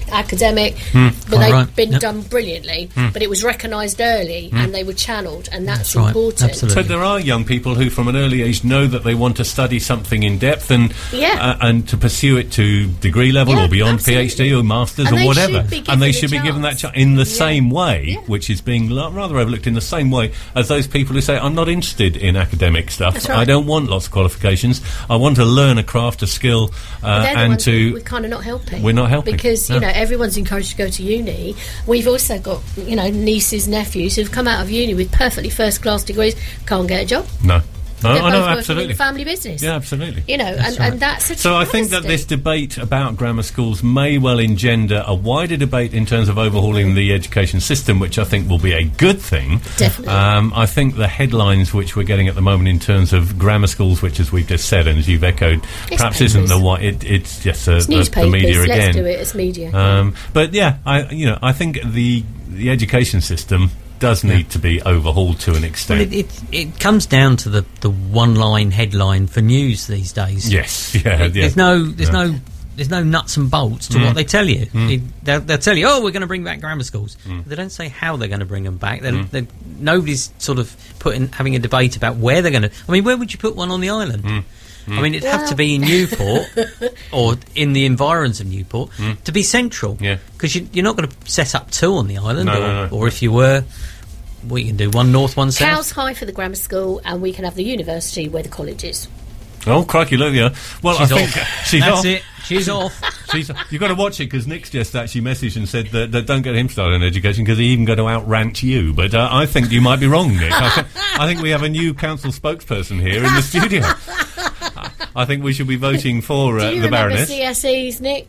academic, Mm, but they've right. been Yep. done brilliantly. Mm. But it was recognised early, Mm. and they were channelled, and that's, That's right, important. absolutely. But there are young people who, from an early age, know that they want to study something in depth and Yeah. uh, and to pursue it to degree level Yeah, or beyond, absolutely. PhD or masters And or they whatever, should be and they given should the be given that chance. chance in the Yeah. same way, which is being lo- rather overlooked. In the same way as those people who say, "I'm not interested in academic stuff. That's right. I don't want lots of qualifications. I want to learn a craft, a skill, But uh, they're the and ones to." we're kind of not helping. We're not helping. Because, you No. know, everyone's encouraged to go to uni. We've also got, you know, nieces, nephews who've come out of uni with perfectly first-class degrees, can't get a job. No. No, They're I know, both working absolutely. in family business. Yeah, absolutely. You know, and, and that's a So I think that travesty. this debate about grammar schools may well engender a wider debate in terms of overhauling the education system, which I think will be a good thing. Definitely. Um, I think the headlines which we're getting at the moment in terms of grammar schools, which, as we've just said and as you've echoed, It's perhaps isn't papers. the one. It, it's just uh, It's the, the newspapers. media Let's again. do it. It's media. Um, but yeah, I you know I think the the education system does need to be overhauled to an Well, extent. it, it it comes down to the, the one line headline for news these days. Yes, yeah, yeah. There's no there's Yeah. no there's no nuts and bolts to Mm. what they tell you. Mm. It- they'll, they'll tell you, oh, we're going to bring back grammar schools. Mm. They don't say how they're going to bring them back. They're, Mm. they're, nobody's sort of putting having a debate about where they're going to. I mean, where would you put one on the island? Mm. I mean, it'd have to Well- be in Newport or in the environs of Newport Mm. to be central. Yeah. Because you, you're not going to set up two on the island, No, or, no, no. or if you were, what you can do, one north, one south. Cowes High for the grammar school, and we can have the university where the college is. Oh, crikey, look, yeah. Well, She's I think off. she's That's off. it. She's off. She's, you've got to watch it because Nick's just actually messaged and said that, that don't get him started in education because he even got to outrant you. But uh, I think you might be wrong, Nick. I, th- I think we have a new council spokesperson here in the studio. I- I think we should be voting for uh, Do you the remember Baroness. C S Es, Nick?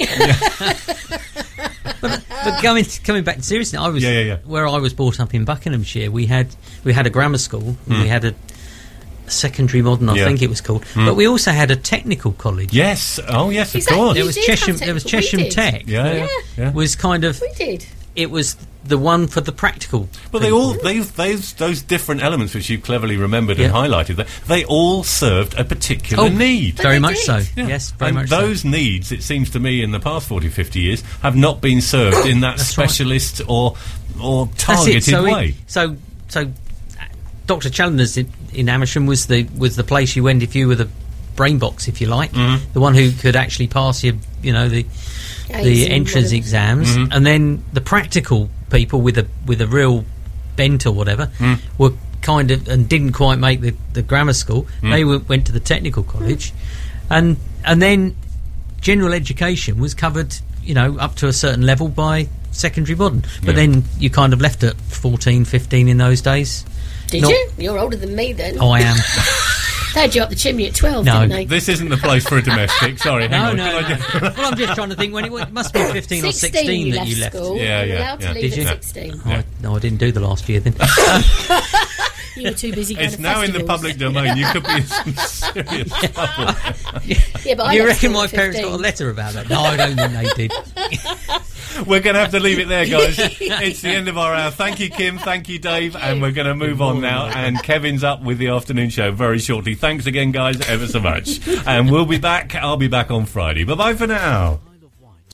But coming coming back seriously, I was Yeah, yeah, yeah. where I was brought up in Buckinghamshire. We had we had a grammar school. And Mm. we had a, a secondary modern, I Yeah. think it was called. Mm. But we also had a technical college. Yes. Oh, yes, of Exactly. course. There You was did have Chesham. There was technical. We Chesham did. Tech. Yeah, yeah, yeah. Was kind of. We did. It was the one for the practical. But they people. all, they've, those, those different elements which you cleverly remembered and Yeah. highlighted, that they all served a particular Oh, need. very they much did. so. Yeah. Yes, very and much so. those needs, it seems to me, in the past forty, fifty years, have not been served in that That's right. specialist or or That's targeted it. So way. it- so so Doctor Challoner's in, in Amersham was the was the place you went if you were the brain box, if you like, Mhm. the one who could actually pass your, you know, the Aids the and entrance whatever. exams, Mhm. and then the practical people with a with a real bent or whatever Mm. were kind of and didn't quite make the, the grammar school. Mm. They w- went to the technical college, and and then general education was covered, you know, up to a certain level by secondary modern. But Yeah. then you kind of left at fourteen, fifteen in those days. Did Not- you? You're older than me then. Oh, I am. They had you up the chimney at twelve, No. didn't they? This isn't the place for a domestic. Sorry, hang no, on. no, Can I no. just- Well, I'm just trying to think when it, it must be fifteen or sixteen you that left you left. school. Yeah, you were yeah, allowed yeah. to leave Did at you? sixteen. Oh, I, no, I didn't do the last year then. You were too busy going It's to now in the festivals. public domain. You could be in some serious trouble. Yeah, but I you left reckon school my at parents got a fifteen. letter about that? No, I don't think they did. We're going to have to leave it there, guys. It's the end of our hour. Thank you, Kim. Thank you, Dave. And we're going to move on now. And Kevin's up with the afternoon show very shortly. Thanks again, guys, ever so much. And we'll be back. I'll be back on Friday. Bye-bye for now.